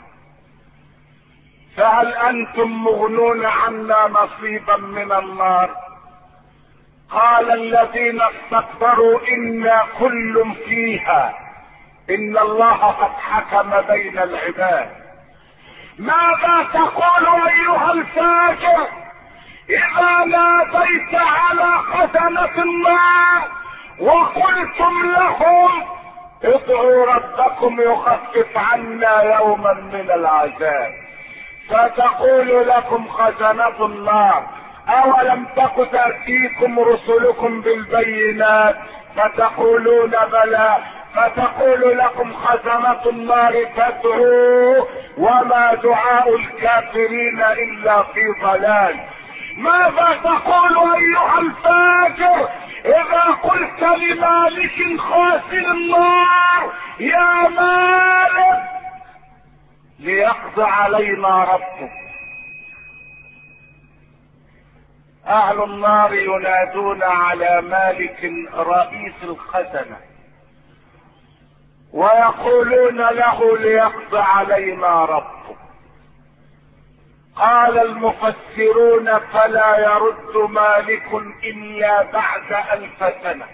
فهل انتم مغنون عنا نصيبا من النار؟ قال الذين استكبروا انا كل فيها ان الله قد حكم بين العباد. ماذا تقول ايها الفاجر اذا ناديت على خزنة النار وقلتم لهم: ادعوا ربكم يخفف عنا يوما من العذاب؟ فتقول لكم خزنة النار: اولم تك تأتيكم رسلكم بالبينات؟ فتقولون: بلى. فتقول لكم خزنة النار: تدعوا وما دعاء الكافرين الا في ضلال. ماذا تقول ايها الفاجر اذا قلت لمالك خازن النار: يا مالك ليقضي علينا ربك؟ اهل النار ينادون على مالك رئيس الخزنة ويقولون له: ليقضي علينا ربك. قال المفسرون: فلا يرد مالك الا بعد الف سنة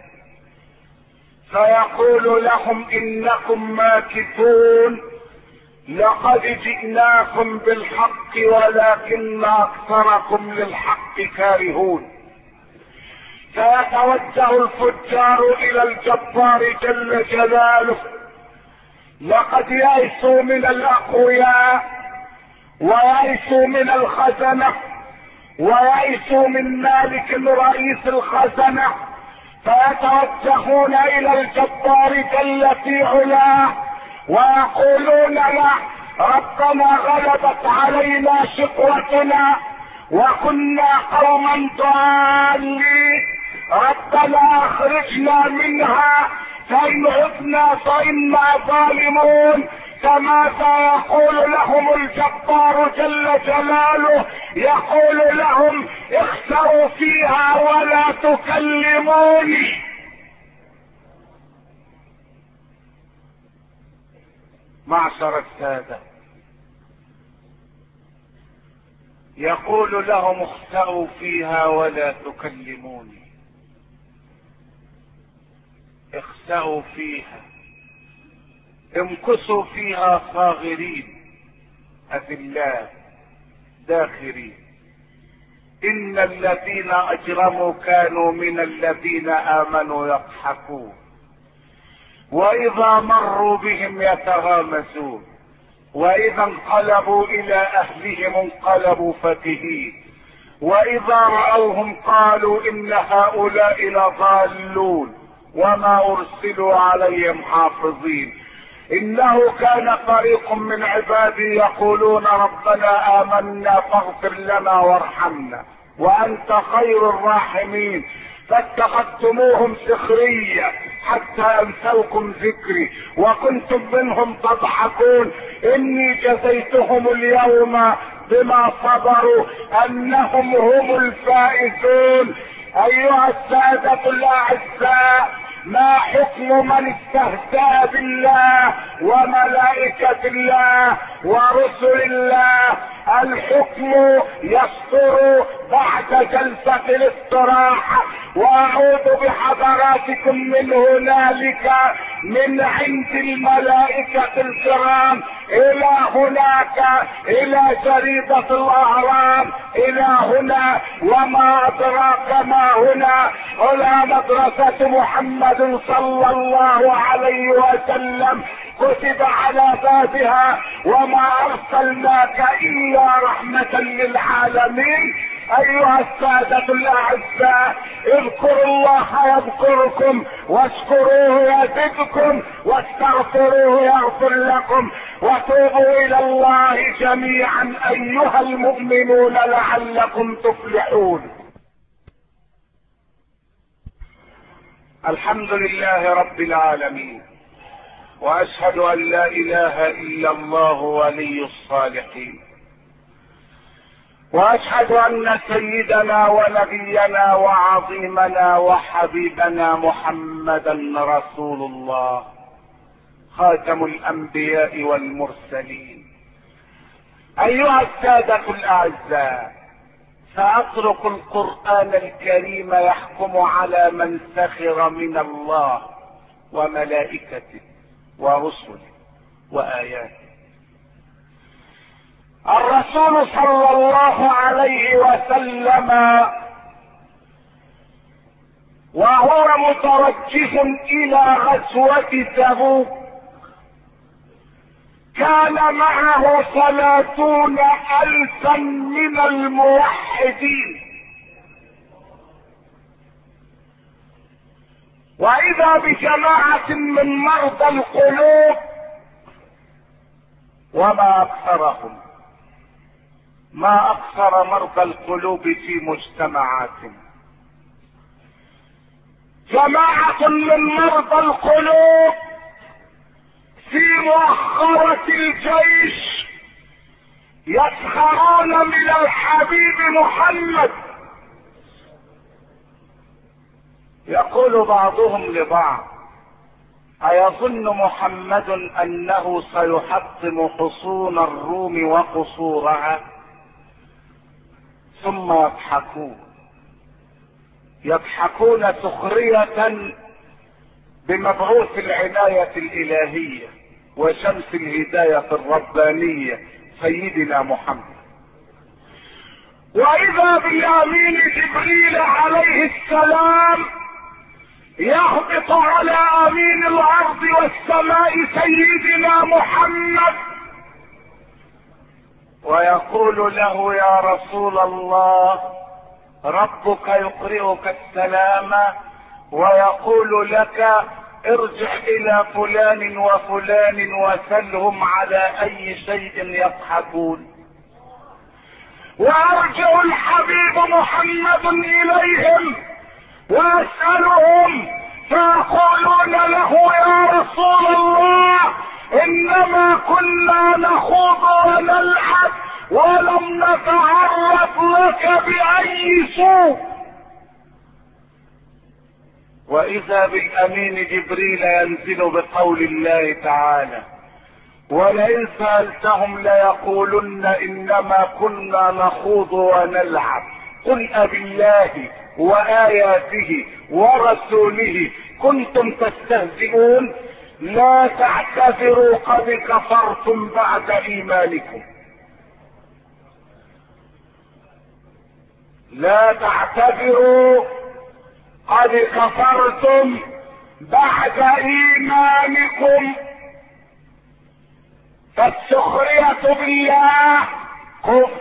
فيقول لهم: انكم ماكثون، لقد جئناكم بالحق ولكن اكثركم للحق كارهون. فيتوجه الفجار الى الجبار جل جلاله: لقد يئسوا من الاقوياء ويئسوا من الخزنة ويئسوا من مالك رئيس الخزنة، فيتوجهون الى الجبار جل في علاه ويقولون له: ربنا غلبت علينا شقوتنا وكنا قوما ضالين، ربنا اخرجنا منها فان عدنا فانا ظالمون. فماذا يقول لهم الجبار جل جلاله؟ يقول لهم: اخسروا فيها ولا تكلموني. معشر السادة، يقول لهم: اخسأوا فيها ولا تكلموني. اخسأوا فيها، امكثوا فيها صاغرين، أذلاء داخرين. إن الذين أجرموا كانوا من الذين آمنوا يضحكون، وإذا مروا بهم يتغامزون، وإذا انقلبوا إلى أهلهم انقلبوا فكهين، وإذا رأوهم قالوا إن هؤلاء لضالون وما أرسلوا عليهم حافظين. إنه كان فريق من عبادي يقولون ربنا آمنا فاغفر لنا وارحمنا وأنت خير الراحمين فاتخذتموهم سخريا حتى أنسوكم ذكري وكنتم منهم تضحكون. إني جزيتهم اليوم بما صبروا أنهم هم الفائزون. أيها السادة الأعزاء، ما حكم من استهزأ بالله وملائكة الله ورسل الله؟ الحكم يصدر بعد جلسة الاستراحة، واعود بحضراتكم من هنالك من عند الملائكة الكرام الى هناك الى جريدة الاهرام الى هنا، وما ادراك ما هنا، الى مدرسة محمد صلى الله عليه وسلم كتب على بابها وما ارسلناك الا رحمة للعالمين. ايها السادة الاعزاء، اذكروا الله يذكركم واشكروه يزدكم واستغفروه يغفر لكم وتوبوا الى الله جميعا ايها المؤمنون لعلكم تفلحون. الحمد لله رب العالمين، واشهد ان لا اله الا الله ولي الصالحين، واشهد ان سيدنا ونبينا وعظيمنا وحبيبنا محمدا رسول الله خاتم الانبياء والمرسلين. ايها السادة الاعزاء، ساترك القرآن الكريم يحكم على من سخر من الله وملائكته ورسله وآياته. الرسول صلى الله عليه وسلم وهو متوجه الى غزوة تبوك كان معه ثلاثون الفا من الموحدين، واذا بجماعة من مرضى القلوب وما اكثرهم، ما اكثر مرضى القلوب في مجتمعاتنا. جماعة من مرضى القلوب في مؤخرة الجيش يسخرون من الحبيب محمد. يقول بعضهم لبعض: ايظن محمد انه سيحطم حصون الروم وقصورها؟ ثم يضحكون يضحكون سخرية بمبعوث العناية الالهية وشمس الهداية الربانية سيدنا محمد. واذا بالامين جبريل عليه السلام يهبط على امين الارض والسماء سيدنا محمد ويقول له: يا رسول الله، ربك يقرئك السلام ويقول لك ارجع الى فلان وفلان وسلهم على اي شيء يضحكون. وارجع الحبيب محمد اليهم واسألهم فيقولون له: يا رسول الله، انما كنا نخوض ونلعب ولم نتعرض لك باي سوء. واذا بالامين جبريل ينزل بقول الله تعالى: ولئن سألتهم ليقولن انما كنا نخوض ونلعب قل أبالله وآياته ورسوله كنتم تستهزئون لا تعتذروا قد كفرتم بعد إيمانكم. لا تعتذروا قد كفرتم بعد ايمانكم. فالسخرية بالله كفر،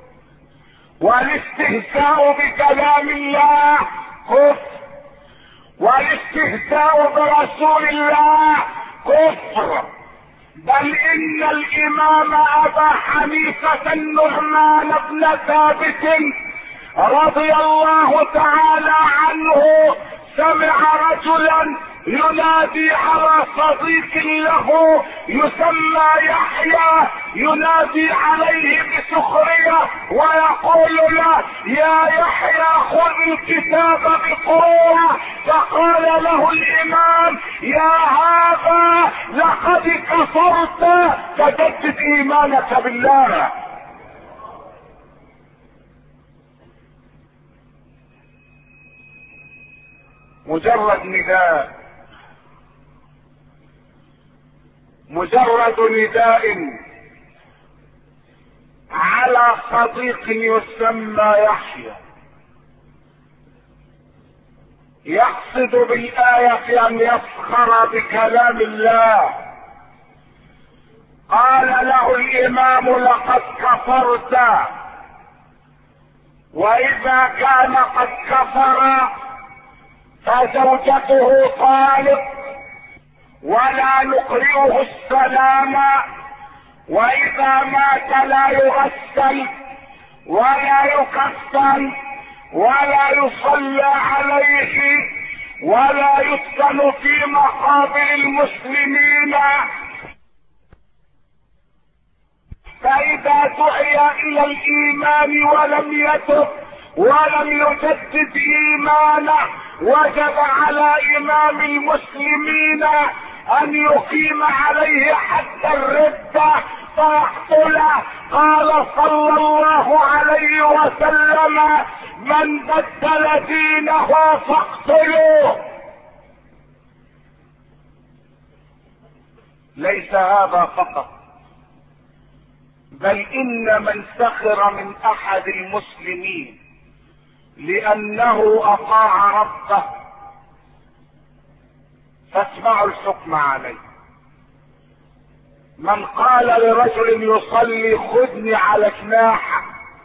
والاستهزاء بكلام الله كفر، والاستهزاء برسول الله كفر. بل ان الامام ابا حنيفة النعمان بن ثابت رضي الله تعالى عنه سمع رجلا ينادي على صديق له يسمى يحيى، ينادي عليه بسخرية ويقول له: يا يحيى خذ الكتاب بقوة. فقال له الامام: يا هذا لقد كفرت، فجدد ايمانك بالله. مجرد نداء، مجرد نداء على صديق يسمى يحيى يقصد بالآية أن يسخر بكلام الله، قال له الإمام: لقد كفرت. وإذا كان قد كفر فزوجته طالق ولا نقرئه السلام، واذا مات لا يغسل ولا يكفن ولا يصلى عليه ولا يدفن في مقابر المسلمين. فاذا دعي الى الايمان ولم يتب ولم يجدد ايمانه وجب على امام المسلمين ان يقيم عليه حد الردة فيقتله. قال صلى الله عليه وسلم: من بدل دينه فاقتلوه. ليس هذا فقط، بل ان من سخر من احد المسلمين لانه اطاع ربه فاسمعوا الحكم عليه. من قال لرجل يصلي: خذني على جناحك،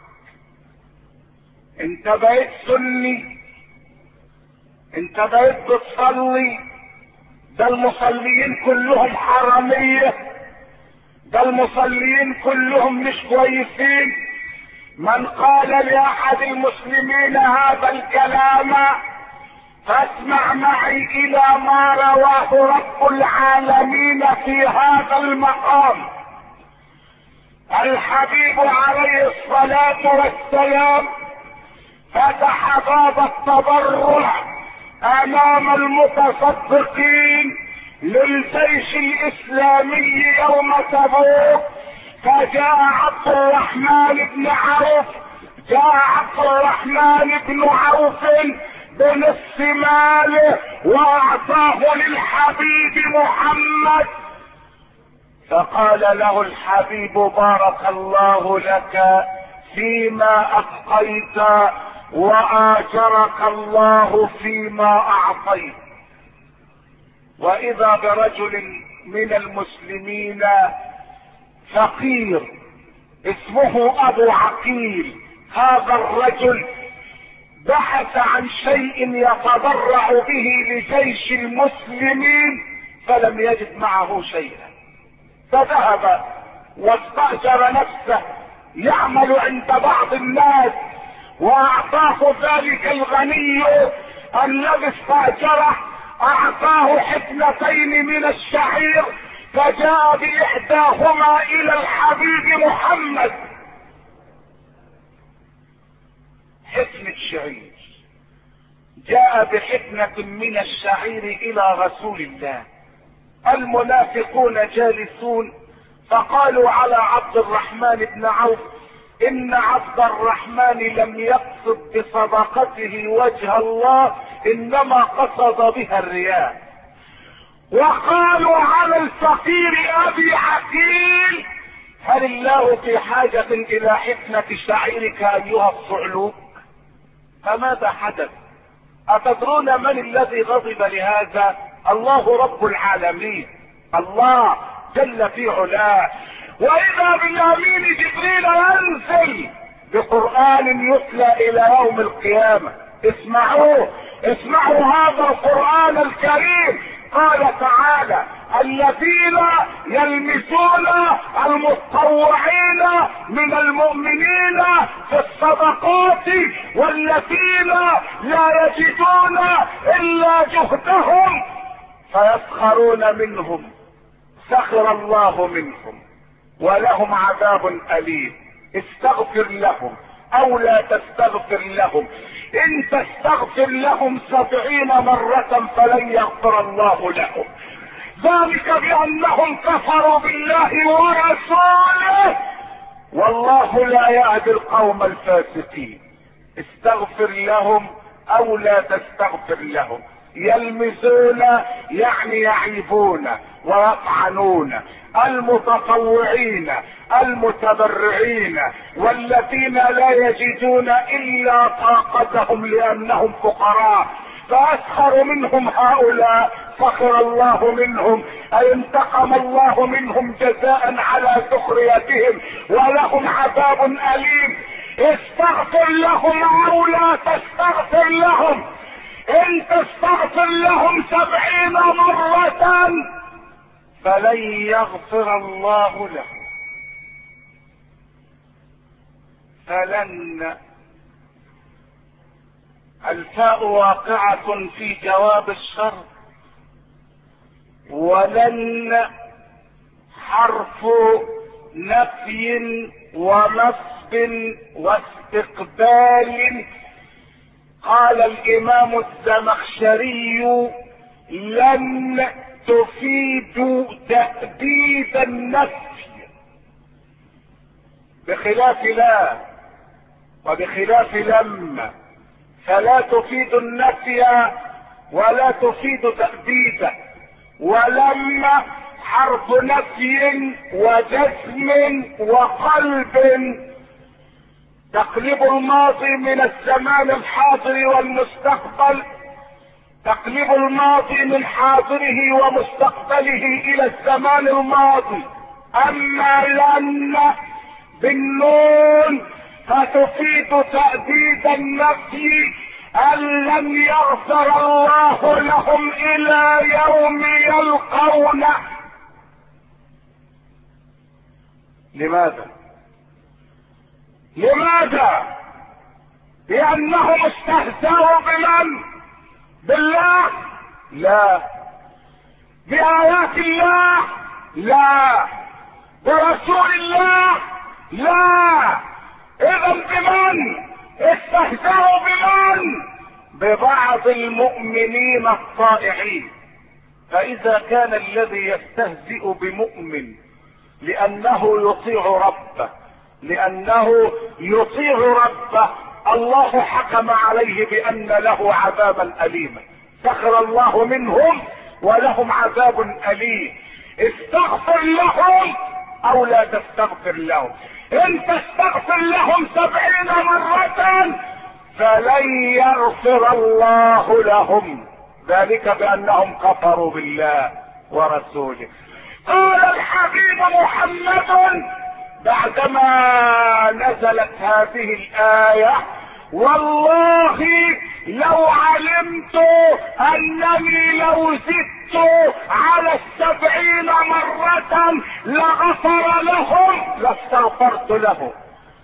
انت بقيت سني، انت بقيت بتصلي، ده المصليين كلهم حرامية، ده المصليين كلهم مش كويسين. من قال لاحد المسلمين هذا الكلام فاسمع معي الى ما رواه رب العالمين في هذا المقام. الحبيب عليه الصلاة والسلام فتح باب التبرع امام المتصدقين للجيش الاسلامي يوم تبوك، فجاء عبد الرحمن بن عوف جاء عبد الرحمن بن عوف بنصف ماله واعطاه للحبيب محمد. فقال له الحبيب: بارك الله لك فيما ابقيت واجرك الله فيما اعطيت. واذا برجل من المسلمين فقير اسمه ابو عقيل، هذا الرجل بحث عن شيء يتبرع به لجيش المسلمين فلم يجد معه شيئا، فذهب واستأجر نفسه يعمل عند بعض الناس، واعطاه ذلك الغني الذي استأجره اعطاه حفنتين من الشعير، فجاء باحداهما الى الحبيب محمد. حفنة شعير، جاء بحفنة من الشعير الى رسول الله. المنافقون جالسون فقالوا على عبد الرحمن بن عوف: ان عبد الرحمن لم يقصد بصدقته وجه الله، انما قصد بها الرياء. وقالوا على الفقير ابي عقيل: هل الله في حاجة الى حفنة شعيرك ايها الصعلوك؟ فماذا حدث؟ أتدرون من الذي غضب لهذا؟ الله رب العالمين، الله جل في علاه. وإذا بالأمين جبريل ينزل بقرآن يتلى إلى يوم القيامة. اسمعوه، اسمعوا هذا القرآن الكريم. قال تعالى: الذين يلمسون المتطوعين من المؤمنين في الصدقات والذين لا يجدون إلا جهدهم فيسخرون منهم سخر الله منهم ولهم عذاب أليم. استغفر لهم أو لا تستغفر لهم، إن تستغفر لهم سبعين مرة فلن يغفر الله لهم، ذلك بأنهم كفروا بالله ورسوله والله لا يهدي القوم الفاسقين. استغفر لهم أو لا تستغفر لهم. يلمزون يعني يعيبون ويطعنون المتطوعين المتبرعين والذين لا يجدون إلا طاقتهم لأنهم فقراء، فأسخر منهم هؤلاء سخر الله منهم، أي انتقم الله منهم جزاء على سخريتهم ولهم عذاب أليم. استغفر لهم أو لا تستغفر لهم، إن تستغفر لهم سبعين مرة فلن يغفر الله لهم. فلن الفاء واقعة في جواب الشر، ولن حرف نفي ونصب واستقبال. قال الإمام الزمخشري: لن تفيد تأبيد النفي بخلاف لا وبخلاف لما، فلا تفيد النفي ولا تفيد تأبيده. ولما حرف نفي وجزم وقلب، تقلب الماضي من الزمان الحاضر والمستقبل، تقلب الماضي من حاضره ومستقبله الى الزمان الماضي. اما لن بالنون فتفيد تأبيد النفي، ان لن يغفر الله لهم الى يوم يلقونه. لماذا؟ لماذا؟ لأنهم استهزأوا بمن؟ بالله؟ لا. بآيات الله؟ لا. برسول الله؟ لا. إذا بمن استهزأوا؟ بمن؟ ببعض المؤمنين الطائعين. فإذا كان الذي يستهزئ بمؤمن لأنه يطيع ربه لأنه يطيع ربه الله حكم عليه بأن له عذابا أليما، سخر الله منهم ولهم عذاب أليم. استغفر لهم أو لا تستغفر لهم، إن تستغفر لهم سبعين مرة فلن يغفر الله لهم، ذلك بأنهم كفروا بالله ورسوله. قال الحبيب محمد بعدما نزلت هذه الآية: والله لو علمت أنني لو زدت على السبعين مرة لغفر لهم لاستغفرت له،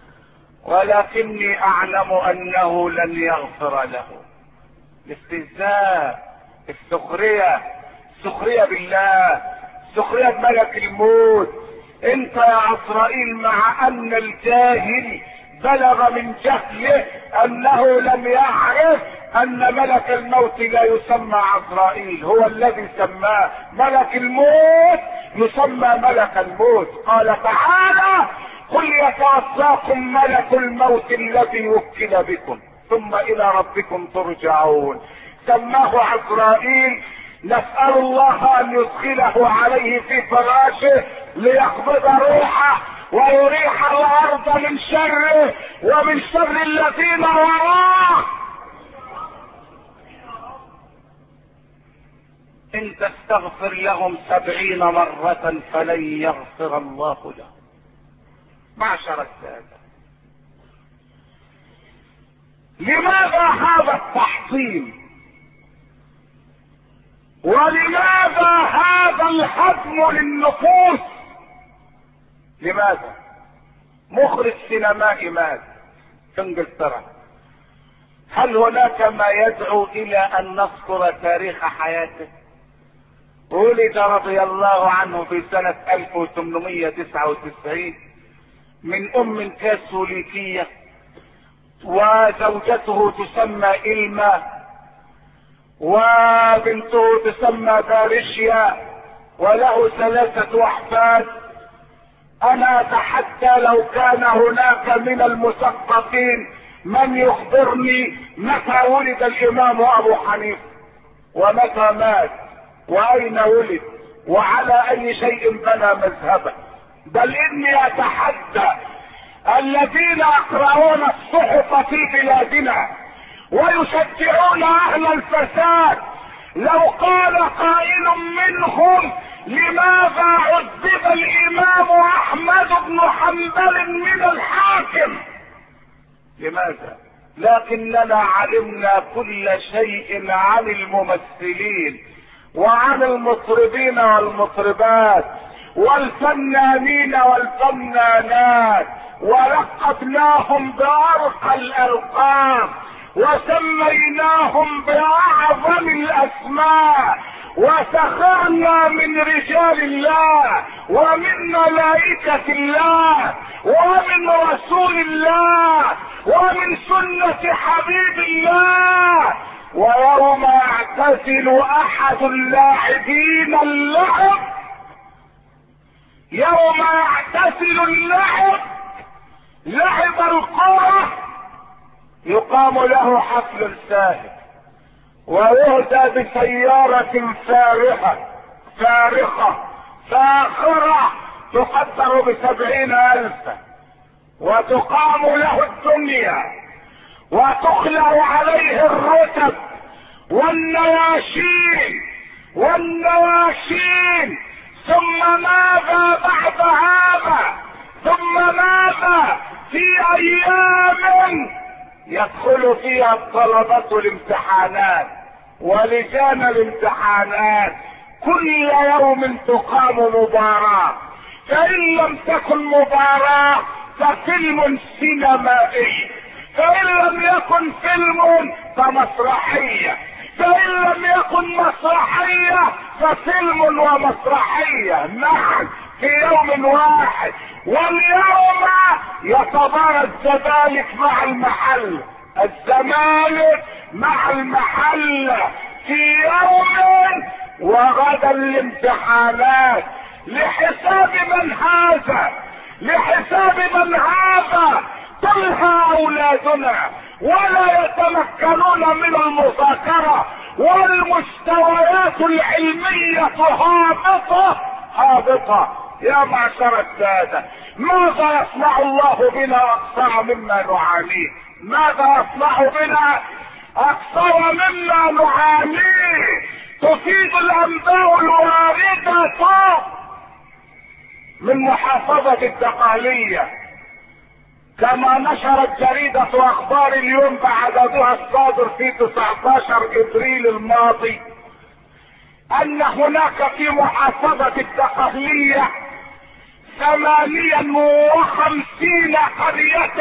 ولكني أعلم أنه لن يغفر له. الاستهزاء، السخرية، السخرية بالله، السخرية بملك الموت. انت يا عزرائيل مع ان الجاهل بلغ من جهله انه لم يعرف ان ملك الموت لا يسمى عزرائيل، هو الذي سماه ملك الموت، يسمى ملك الموت. قال تعالى: قل يتوفاكم ملك الموت الذي وكل بكم ثم الى ربكم ترجعون. سماه عزرائيل، نسأل الله ان يدخله عليه في فراشه ليقبض روحه ويريح الارض من شره ومن شر الذين وراه ان تستغفر لهم سبعين مرة فلن يغفر الله لهم. معشر السادة، لماذا هذا التحطيم؟ ولماذا هذا الهدم للنفوس؟ لماذا؟ مخرج سينمائي مات في انجلترا، هل هناك ما يدعو الى ان نذكر تاريخ حياته؟ ولد رضي الله عنه في سنة ألف وثمانمائة وتسعة وتسعين من ام كاثوليكية، وزوجته تسمى إلما، وبنته تسمى باريشيا، وله ثلاثة احفاد. انا اتحدى لو كان هناك من المثقفين من يخبرني متى ولد الامام ابو حنيفه، ومتى مات، واين ولد، وعلى اي شيء بنى مذهبه. بل اني اتحدى الذين يقرؤون الصحف في بلادنا ويشجعون اهل الفساد، لو قال قائل منهم لماذا عذب الامام احمد بن حنبل من الحاكم؟ لماذا؟ لكننا علمنا كل شيء عن الممثلين وعن المطربين والمطربات والفنانين والفنانات، ولقبناهم بأرقى الألقاب وسميناهم بأعظم الأسماء، وسخرنا من رجال الله ومن ملائكة الله ومن رسول الله ومن سنة حبيب الله. ويوم يعتزل احد اللاعبين اللعب، يوم يعتزل اللعب لعب الكرة، يقام له حفل ساهر ويهدى بسيارة فارغة فارقة فاخرة تقدر بسبعين الفا، وتقام له الدنيا وتخلع عليه الرتب والنواشين والنواشين. ثم ماذا بعد هذا؟ ثم ماذا؟ في ايام يدخل فيها الطلبة الامتحانات ولجان الامتحانات، كل يوم تقام مباراة، فإن لم تكن مباراة ففيلم سينمائي، فإن لم يكن فيلم فمسرحية، فإن لم يكن مسرحية ففيلم ومسرحية معا في يوم واحد. واليوم يتبارى الزمالك مع المحل، الزمالك مع المحل في يوم، وغدا الامتحانات. لحساب من هذا؟ لحساب من هذا؟ تلهى اولادنا ولا يتمكنون من المذاكرة، والمستويات العلمية هابطة هابطة. يا معشر السادة، ماذا يصنع الله بنا اكثر مما نعانيه؟ ماذا يصنع بنا اكثر مما نعانيه؟ تفيد الانباء الواردة من محافظة الدقهلية كما نشرت جريدة اخبار اليوم بعددها الصادر في تسعة عشر ابريل الماضي، ان هناك في محافظة الدقهلية ثمانية وخمسين قرية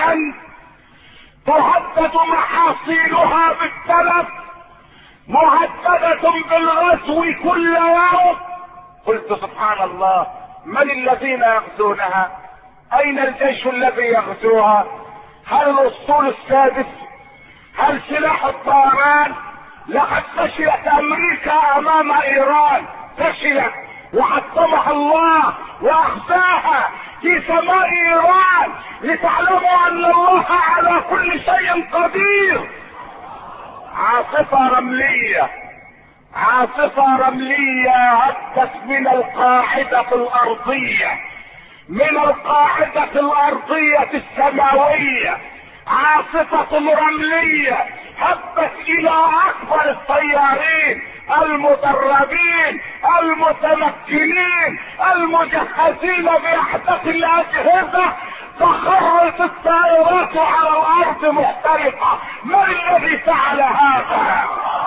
تهدد محاصيلها بالتلف، مهددة بالغزو كل يوم. قلت سبحان الله، من الذين يغزونها؟ اين الجيش الذي يغزوها؟ هل الاسطول السادس؟ هل سلاح الطيران؟ لقد فشلت امريكا امام ايران، فشلت وحطمها الله واخفاها في سماء ايران، لتعلموا ان الله على كل شيء قدير. عاصفة رملية عاصفة رملية هبت من القاعدة الارضية من القاعدة الارضية السماوية، عاصفة رملية هبت الى اكبر الطيارين المدربين المتمكنين المجهزين باحدث الاجهزة تخرت الطائرات على الارض مختلفة. من الذي فعل هذا؟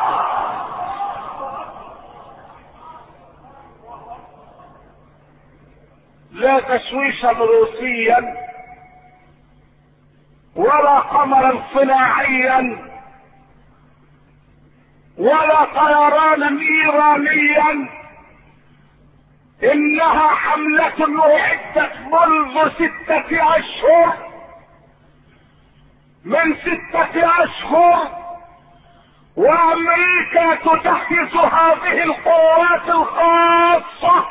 لا تشويشا روسيا ولا قمرا صناعيا ولا طيرانا ايرانيا، انها حملة اعدت منذ ستة اشهر، من ستة اشهر، وامريكا تجهز هذه القوات الخاصة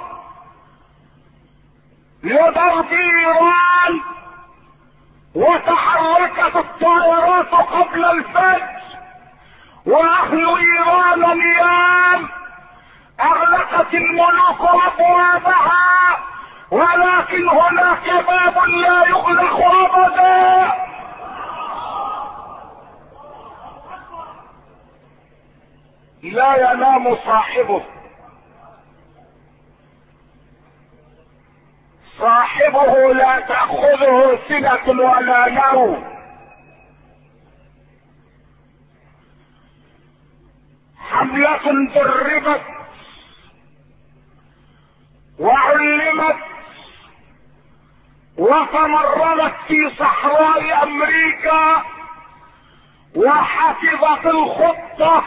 لضرب ايران، وتحركت الطائرات قبل الفجر، واهل ايران اليوم اغلقت الملوك ابوابها، ولكن هناك باب لا يغلق ابدا. لا ينام صاحبه، صاحبه لا تأخذه سنة ولا نوم. حملة دربت وعلمت وتمرنت في صحراء امريكا، وحفظت الخطة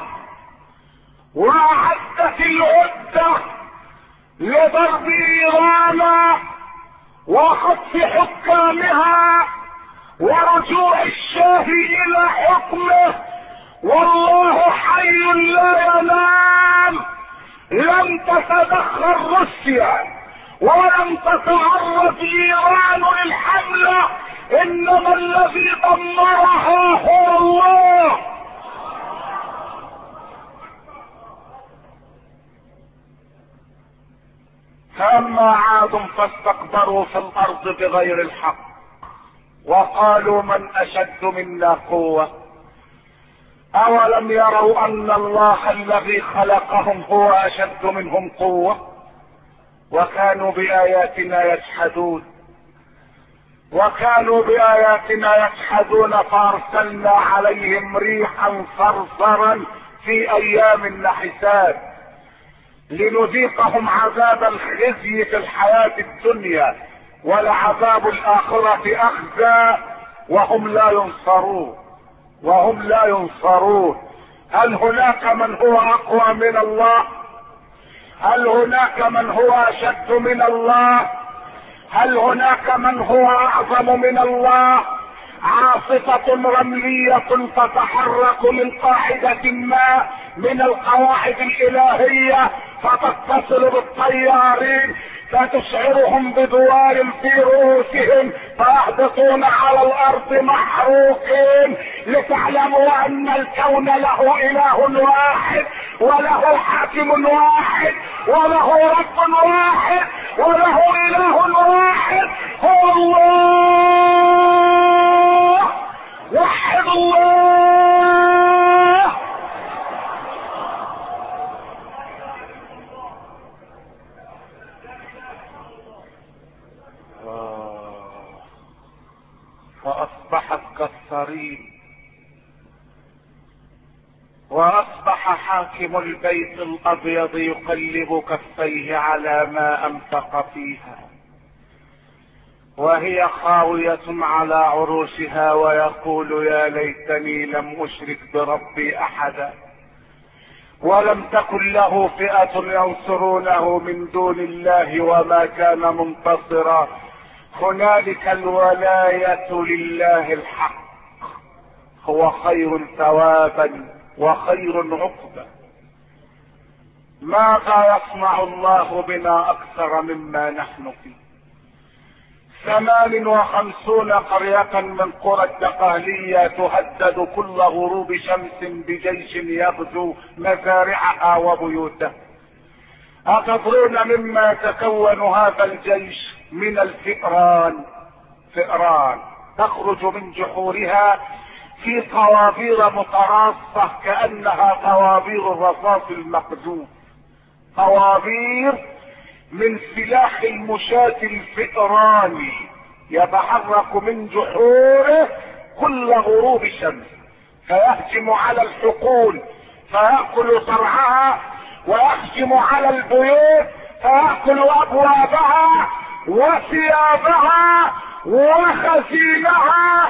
واعدت العدة لضرب ايران وخطف حكامها ورجوع الشاه الى حكمه. والله حي لا ينام. لم تتدخل روسيا ولم تتعرض ايران للحملة، انما الذي دمرها هو الله. فاما عاد فاستكبروا في الارض بغير الحق، وقالوا من اشد منا قوة. اولم يروا ان الله الذي خلقهم هو اشد منهم قوة، وكانوا باياتنا يجحدون وكانوا باياتنا يجحدون فارسلنا عليهم ريحا صرصرا في ايام نحسات لنذيقهم عذاب الخزي في الحياة الدنيا، ولعذاب الاخرة اخزى وهم لا ينصرون وهم لا ينصرون. هل هناك من هو اقوى من الله؟ هل هناك من هو اشد من الله؟ هل هناك من هو اعظم من الله؟ عاصفة رملية تتحرك من قاعدة ما من القواعد الالهية فتتصل بالطيارين فتشعرهم بدوار في رؤوسهم فيهبطون على الارض محروقين، لتعلموا ان الكون له اله واحد وله حاكم واحد وله رب واحد وله اله واحد هو الله. وحد الله. فاصبحت كالصريم، واصبح حاكم البيت الابيض يقلب كفيه على ما انفق فيها، وهي خاوية على عروشها، ويقول يا ليتني لم اشرك بربي احدا، ولم تكن له فئة ينصرونه من دون الله وما كان منتصرا. هنالك الولاية لله الحق، هو خير ثوابا وخير عقبا. ماذا يصنع الله بنا اكثر مما نحن فيه؟ ثمان وخمسون قرية من قرى الدقهلية تهدد كل غروب شمس بجيش يغزو مزارعها وبيوتها. أتدرون مما يتكون هذا الجيش؟ من الفئران. فئران تخرج من جحورها في طوابير متراصة كأنها طوابير الرصاص المقذوف، طوابير من سلاح المشاة الفئراني يتحرك من جحوره كل غروب شمس، فيهجم على الحقول فيأكل زرعها، ويهجم على البيوت فيأكل أبوابها وثيابها وخزينها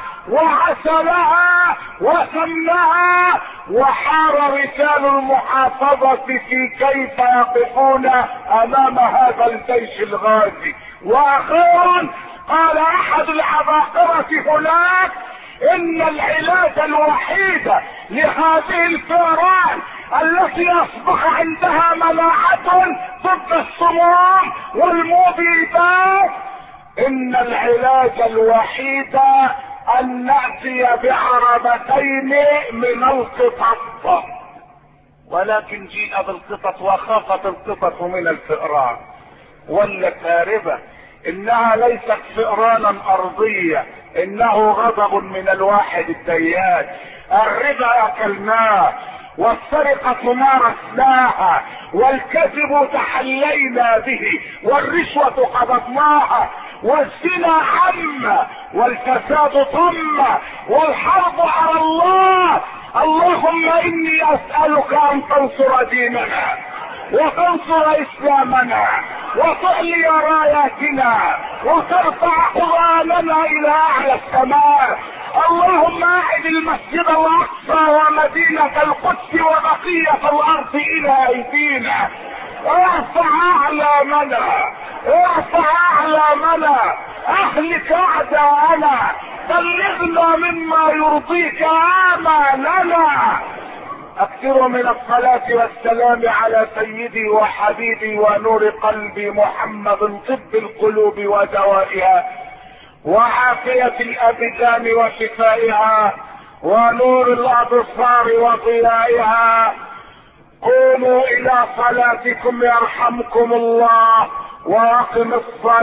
وعسلها وسمنها. وحار رجال المحافظة في كيف يقفون امام هذا الجيش الغازي. واخيرا قال احد العباقرة هناك ان العلاج الوحيد لهذه الفئران التي اصبح عندها مناعة ضد السموم والمبيدات، ان العلاج الوحيد ان نأتي بعربتين من القطط. ولكن جيء بالقطط وخافت القطط من الفئران. ولت هاربة، انها ليست فئرانا ارضية، انه غضب من الواحد الديان. الربا اكلناه، والسرقة مارسناها، والكذب تحلينا به، والرشوة قبضناها، والزنا عم، والفساد طم، والحرب على الله. اللهم اني اسألك ان تنصر ديننا وتنصر اسلامنا وتعلي راياتنا وترفع قرآننا الى اعلى السماء. اللهم اعد المسجد الاقصى ومدينة القدس وبقية الارض الى ايدينا. ارفع اعلامنا، ارفع اعلامنا، اهلك اعداءنا، بلغنا مما يرضيك امالنا. اكثروا من الصلاة والسلام على سيدي وحبيبي ونور قلبي محمد، طب القلوب ودوائها، وعافية الابدان وشفائها، ونور الابصار وضيائها. قوموا الى صلاتكم يرحمكم الله، واقم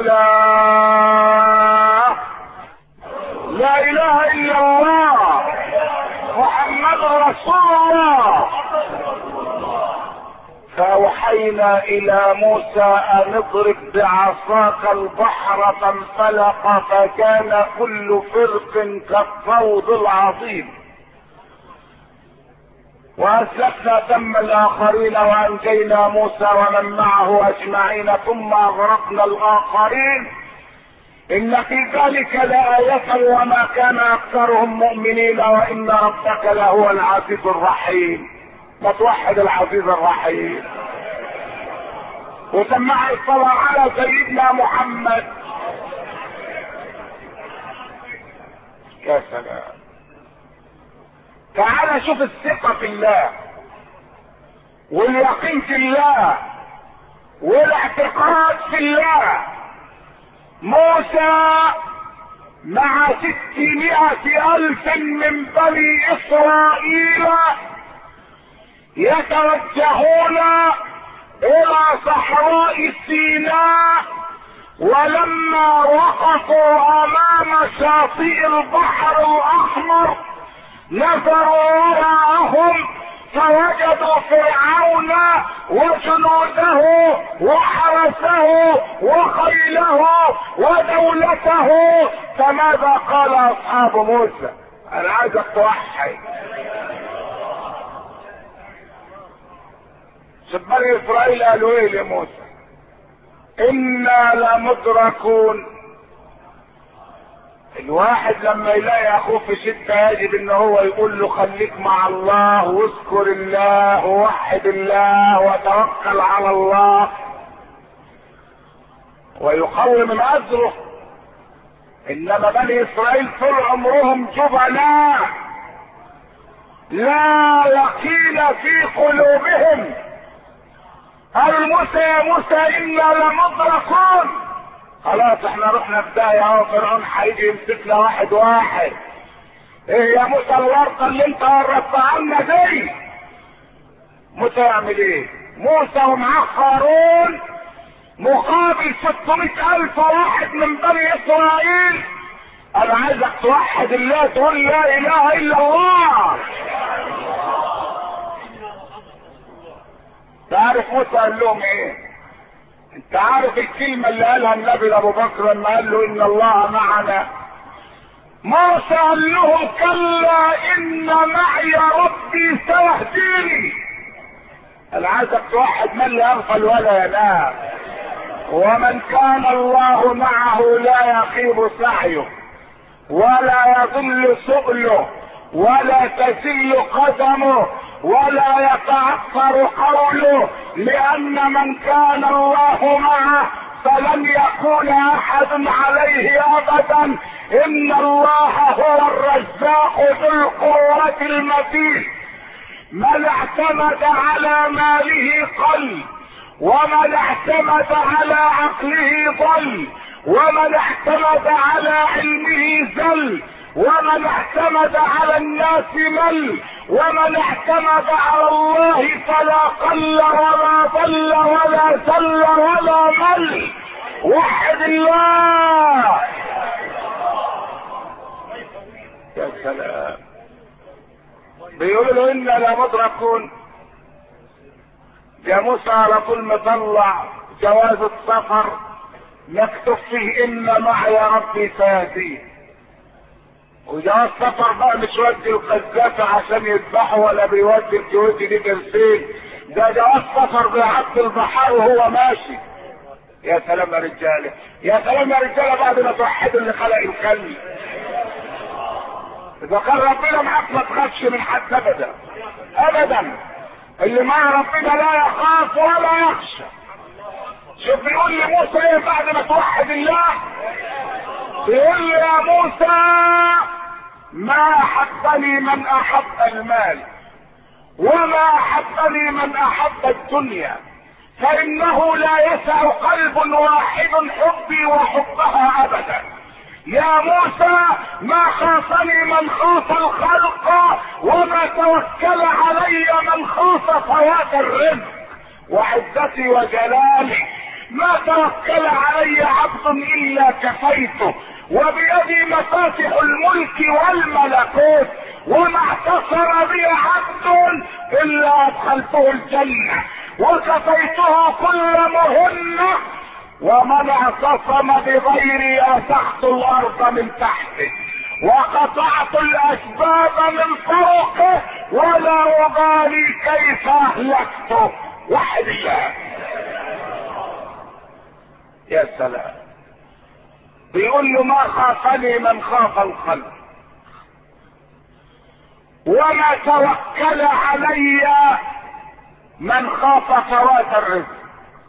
الصلاة. لا اله الا الله محمد رسول الله. فاوحينا الى موسى ان اضرب بعصاك البحر فانفلق فكان كل فرق كالطود العظيم، واسلفنا ثم الاخرين وانجينا موسى ومن معه اجمعين ثم اغرقنا الاخرين. ان في ذلك لآية وما كان اكثرهم مؤمنين وان ربك لهو العزيز الرحيم. ما توحد العزيز الرحيم وسمع الصلاة على سيدنا محمد. يا سلام. تعال شوف الثقة في الله واليقين في الله والاعتقاد في الله. موسى مع ستمائة الف من بني اسرائيل يتوجهون الى صحراء سيناء، ولما وقفوا امام شاطئ البحر الاحمر نظروا وراءهم فوجدوا فرعون وجنوده وحرسه وخيله ودولته. فماذا قال اصحاب موسى؟ انا عايزك توحد. بني اسرائيل قالوا ايه لموسى؟ انا لمدركون. الواحد لما يلاقي اخوه في شدة يجب ان هو يقول له خليك مع الله واذكر الله ووحد الله وتوكل على الله ويقوي من اجره. انما بني اسرائيل طول عمرهم جبناء لا يقين في قلوبهم. قال موسى يا موسى انا لمدركون. خلاص احنا رحنا في داهية اهو، فرعون هيجي يمسكنا واحد واحد. ايه يا موسى الورطة اللي انت ورطت عنا دي؟ موسى يعمل ايه؟ موسى ومعاه هارون مقابل ستمائة الف واحد من بني اسرائيل. انا عايزك توحد الله تقول لا اله الا الله. تعرف موسى قال لهم ايه؟ انت عارف الكلمة اللي قالها النبي لابو بكر لما قال له ان الله معنا؟ موسى قال لهم كلا ان معي ربي سيهديني. انا عايزك توحد من لا يغفل ولا ينام. ومن كان الله معه لا يخيب سعيه ولا يضل سؤله ولا تزل قدمه ولا يتعثر قوله، لان من كان الله معه فلن يكون احد عليه ابدا. ان الله هو الرزاق ذو القوة المتين. من اعتمد على ماله قل، ومن اعتمد على عقله ضل، ومن اعتمد على علمه زل، ومن اعتمد على الناس مل، ومن اعتمد على الله فلا قل ولا ضل ولا زل ولا مل. وحد الله. يا سلام. بيقولوا انا لمدركون. يا موسى على طول مطلع جواز السفر مكتوب فيه ان معي ربي سيهدين. وجواز السفر بقى مش ودي القذافة عشان يذبحه ولا بيودي الجوزي دي جلسين، ده جواز سفر بيعدي البحر وهو ماشي. يا سلام يا رجاله، يا سلام يا رجاله بعد ما توحدوا اللي خلق الكلب. اذا كان ربنا معاك ما تخافش من حد ابدا ابدا. اللي مع ربنا لا يخاف ولا يخشى. شوف بيقول لي موسى ايه بعد ما توحد الله؟ بيقول لي يا موسى ما احبني من احب المال وما احبني من احب الدنيا، فانه لا يسع قلب واحد حبي وحبها ابدا. يا موسى ما خافني من خاف الخلق وما توكل علي من خاف فوات الرزق وعزتي وجلالي. ما توكل علي عبد الا كفيته، وبيدي مفاتح الملك والملكوت، وما اعتصر بي عبد الا ادخلته الجنه وكفيته كل مهمه. ومن اعتصم بغيري مسحت الارض من تحته وقطعت الاسباب من فوقه ولا ابالي كيف اهلكته. وحد الله. يا سلام. بيقول له ما خافني من خاف الخلق وما توكل علي من خاف فوات الرزق.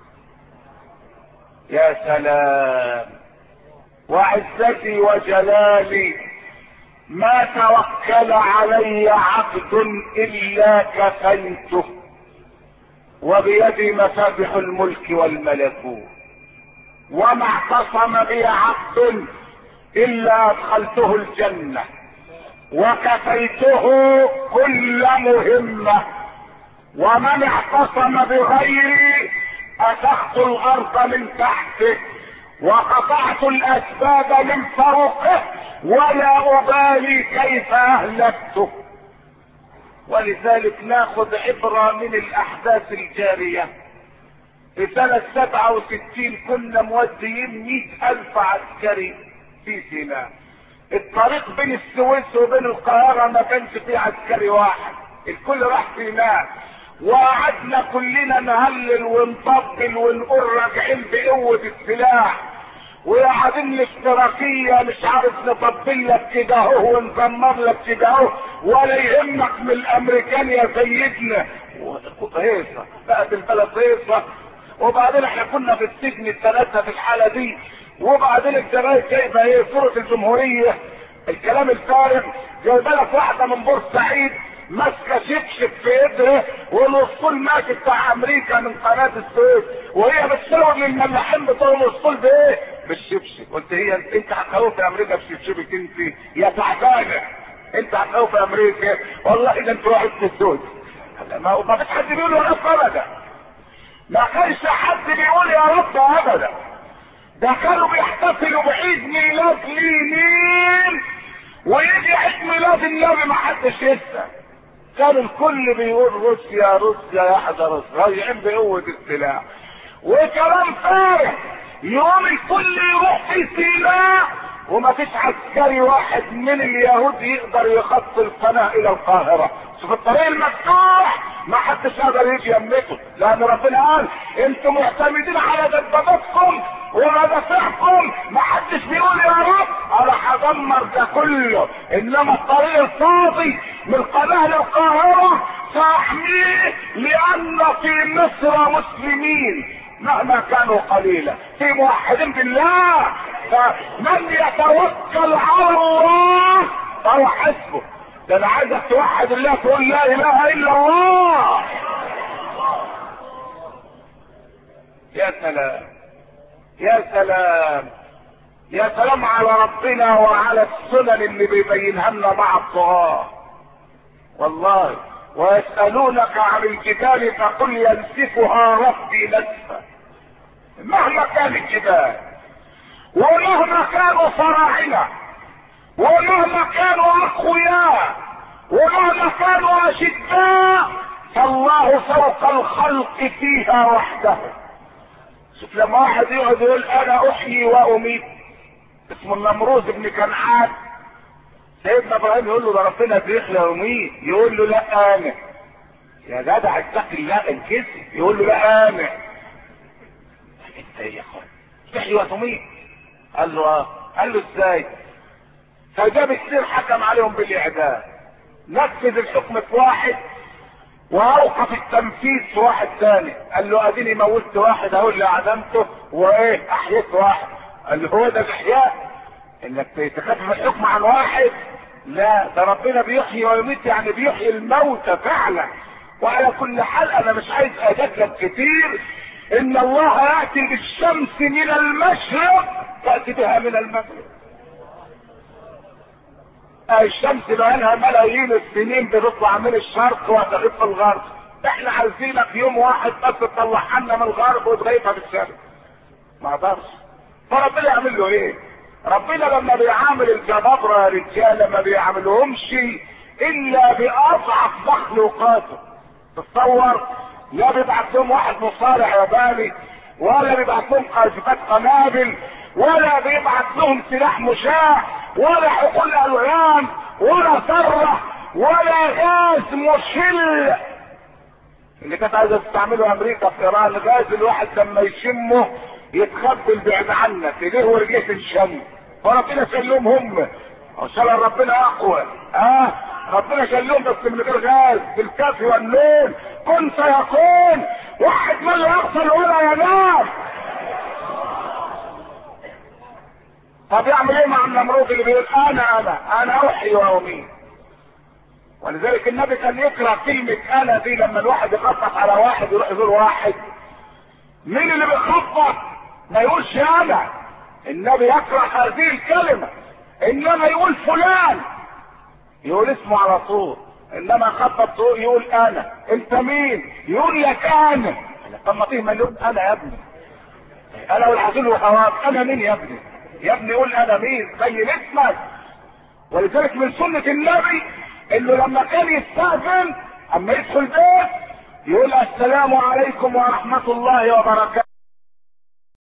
يا سلام. وعزتي وجلالي ما توكل علي عبد الا كفيته، وبيدي مفاتح الملك والملكوت، وما اعتصم بي عبد الا ادخلته الجنة وكفيته كل مهمة. ومن اعتصم بغيري أسخت الارض من تحته وقطعت الاسباب من فوقه ولا ابالي كيف اهلكته. ولذلك ناخذ عبرة من الاحداث الجارية. في سنة سبعة وستين كنا موديين مئة الف عسكري في سيناء. الطريق بين السويس وبين القاهرة ما كانش فيه عسكري واحد، الكل راح سيناء. وقعدنا كلنا نهلل ونطبل ونقول راجعين بقوة السلاح، وقاعدين الاشتراكية مش عارف نطبل لك كده اهو ونزمر لك كده اهو ولا يهمك من الامريكان يا سيدنا. هيصة بقت البلد هيصة. وبعدين احنا كنا في السجن الثلاثة في الحالة دي، وبعدين الجرايد جايبه ايه صورة الجمهورية الكلام الفارغ. جايبه لك واحدة من بورسعيد ماسكه شبشب في ايدها والاسطول ماشي بتاع امريكا من قناه السويس، وهي بتشاور للملاحين بتوع الاسطول بايه؟ بالشبشب. قلت هي انت هتخوف امريكا بشبشبك انت يا تعبانه؟ انت هتخوف امريكا؟ والله ده انت واحد في السود. ما ما فيش حد بيقول يا رب ابدا. ما كانش حد بيقول يا رب ابدا. ده كانوا بيحتفلوا بعيد ميلاد لينين النبي ما حدش يسأل، كان الكل بيقول روسيا روسيا يحذر راجعين بقوة السلاح وكلام فارغ. يوم الكل يروح في سيناء وما فيش عسكري واحد من اليهود يقدر يخطي القناة الى القاهرة. شوف الطريق المفتوح ما حدش قادر يجي يمته، لان ربنا قال انتم معتمدين على دباباتكم ومدافعكم، ما حدش بيقول يا رب انا هدمر ده كله، انما الطريق الفاضي من القناة للقاهرة ساحميه، لان في مصر مسلمين مهما كانوا قليلا، في موحدين بالله، فمن يتوكل على الله فهو حسبه. ده انا عايزك توحد الله، تقول لا اله الا الله. يا سلام يا سلام يا سلام على ربنا وعلى السنن اللي بيبينها لنا مع الطغاة والله. ويسألونك عن الجبال فقل ينسفها ربي نسفا. مهما كان الجبال ومهما كانوا فراعنة ومهما كانوا اقوياء ومهما كانوا اشداء، فالله فوق الخلق فيها وحده. شوف لما واحد يقعد يقول انا احيي واميت، اسمه النمروز بن كنعان، سيدنا ابراهيم يقول له ده ربنا بيحيي ويميت، يقول له لا انا. يا جدع اتق الله انكسر، يقول له لا انا. انت ايه يا اخوان تحيي وتميت؟ قال له اه. قال له ازاي؟ فجاب السير حكم عليهم بالاعدام، نفذ الحكم في واحد واوقف التنفيذ في واحد ثاني. قال له اديني موتت واحد اهو اللي اعدمته وايه احييت واحد. قال له هو ده الاحياء انك تخفف الحكم عن واحد؟ لا، ده ربنا بيحيي ويميت، يعني بيحيي الموتى فعلا. وعلى كل حال انا مش عايز اجادلك كتير، ان الله ياتي بالشمس من المشرق تاتي بها من المغرب. الشمس بقالها ملايين السنين بتطلع من الشرق وتغيب في الغرب، احنا عايزينك يوم واحد بس تطلعها لنا من الغرب وتغيبها في الشرق. ما اقدرش. فربنا يعمل له ايه؟ ربنا لما بيعامل الجبابرة يا رجاله ما بيعاملهمش الا باضعف مخلوقاته. تتصور؟ لا بيبعت لهم واحد مصارع ياباني، ولا بيبعت لهم قاذفات قنابل، ولا بيبعت لهم سلاح مشاع، ولا حقول الوان، ولا ثره، ولا غاز مشل اللي كانت عايزه تستعمله امريكا في ايران. غاز الواحد لما يشمه يتخبل بعيد عنك، ايديه ورجليه تنشم. فربنا شلهم هم، عشان ربنا اقوى. اه ربنا شلهم بس من غير غاز، بالكاف والنون، كن فيكون. واحد ما يغفل ولا ينام. طب يعمل ايه مع النمرود اللي بيقول انا انا انا احيي واميت؟ ولذلك النبي كان يكره كلمة انا دي. لما الواحد يخبط على واحد يروح يزور واحد، مين اللي بيخبط؟ ما يقولش انا. النبي يكره هذه الكلمة، انما يقول فلان، يقول اسمه على طول. انما خبط يقول انا. انت مين؟ يقول لك انا. طب ما فيه مليون انا يا ابني. انا والحصول وحواب. انا مين يا ابني؟ يا ابني قول انا مين، بين اسمك. ولذلك من سنة النبي انه لما كان يستأذن اما يدخل بيت يقول السلام عليكم ورحمة الله وبركاته.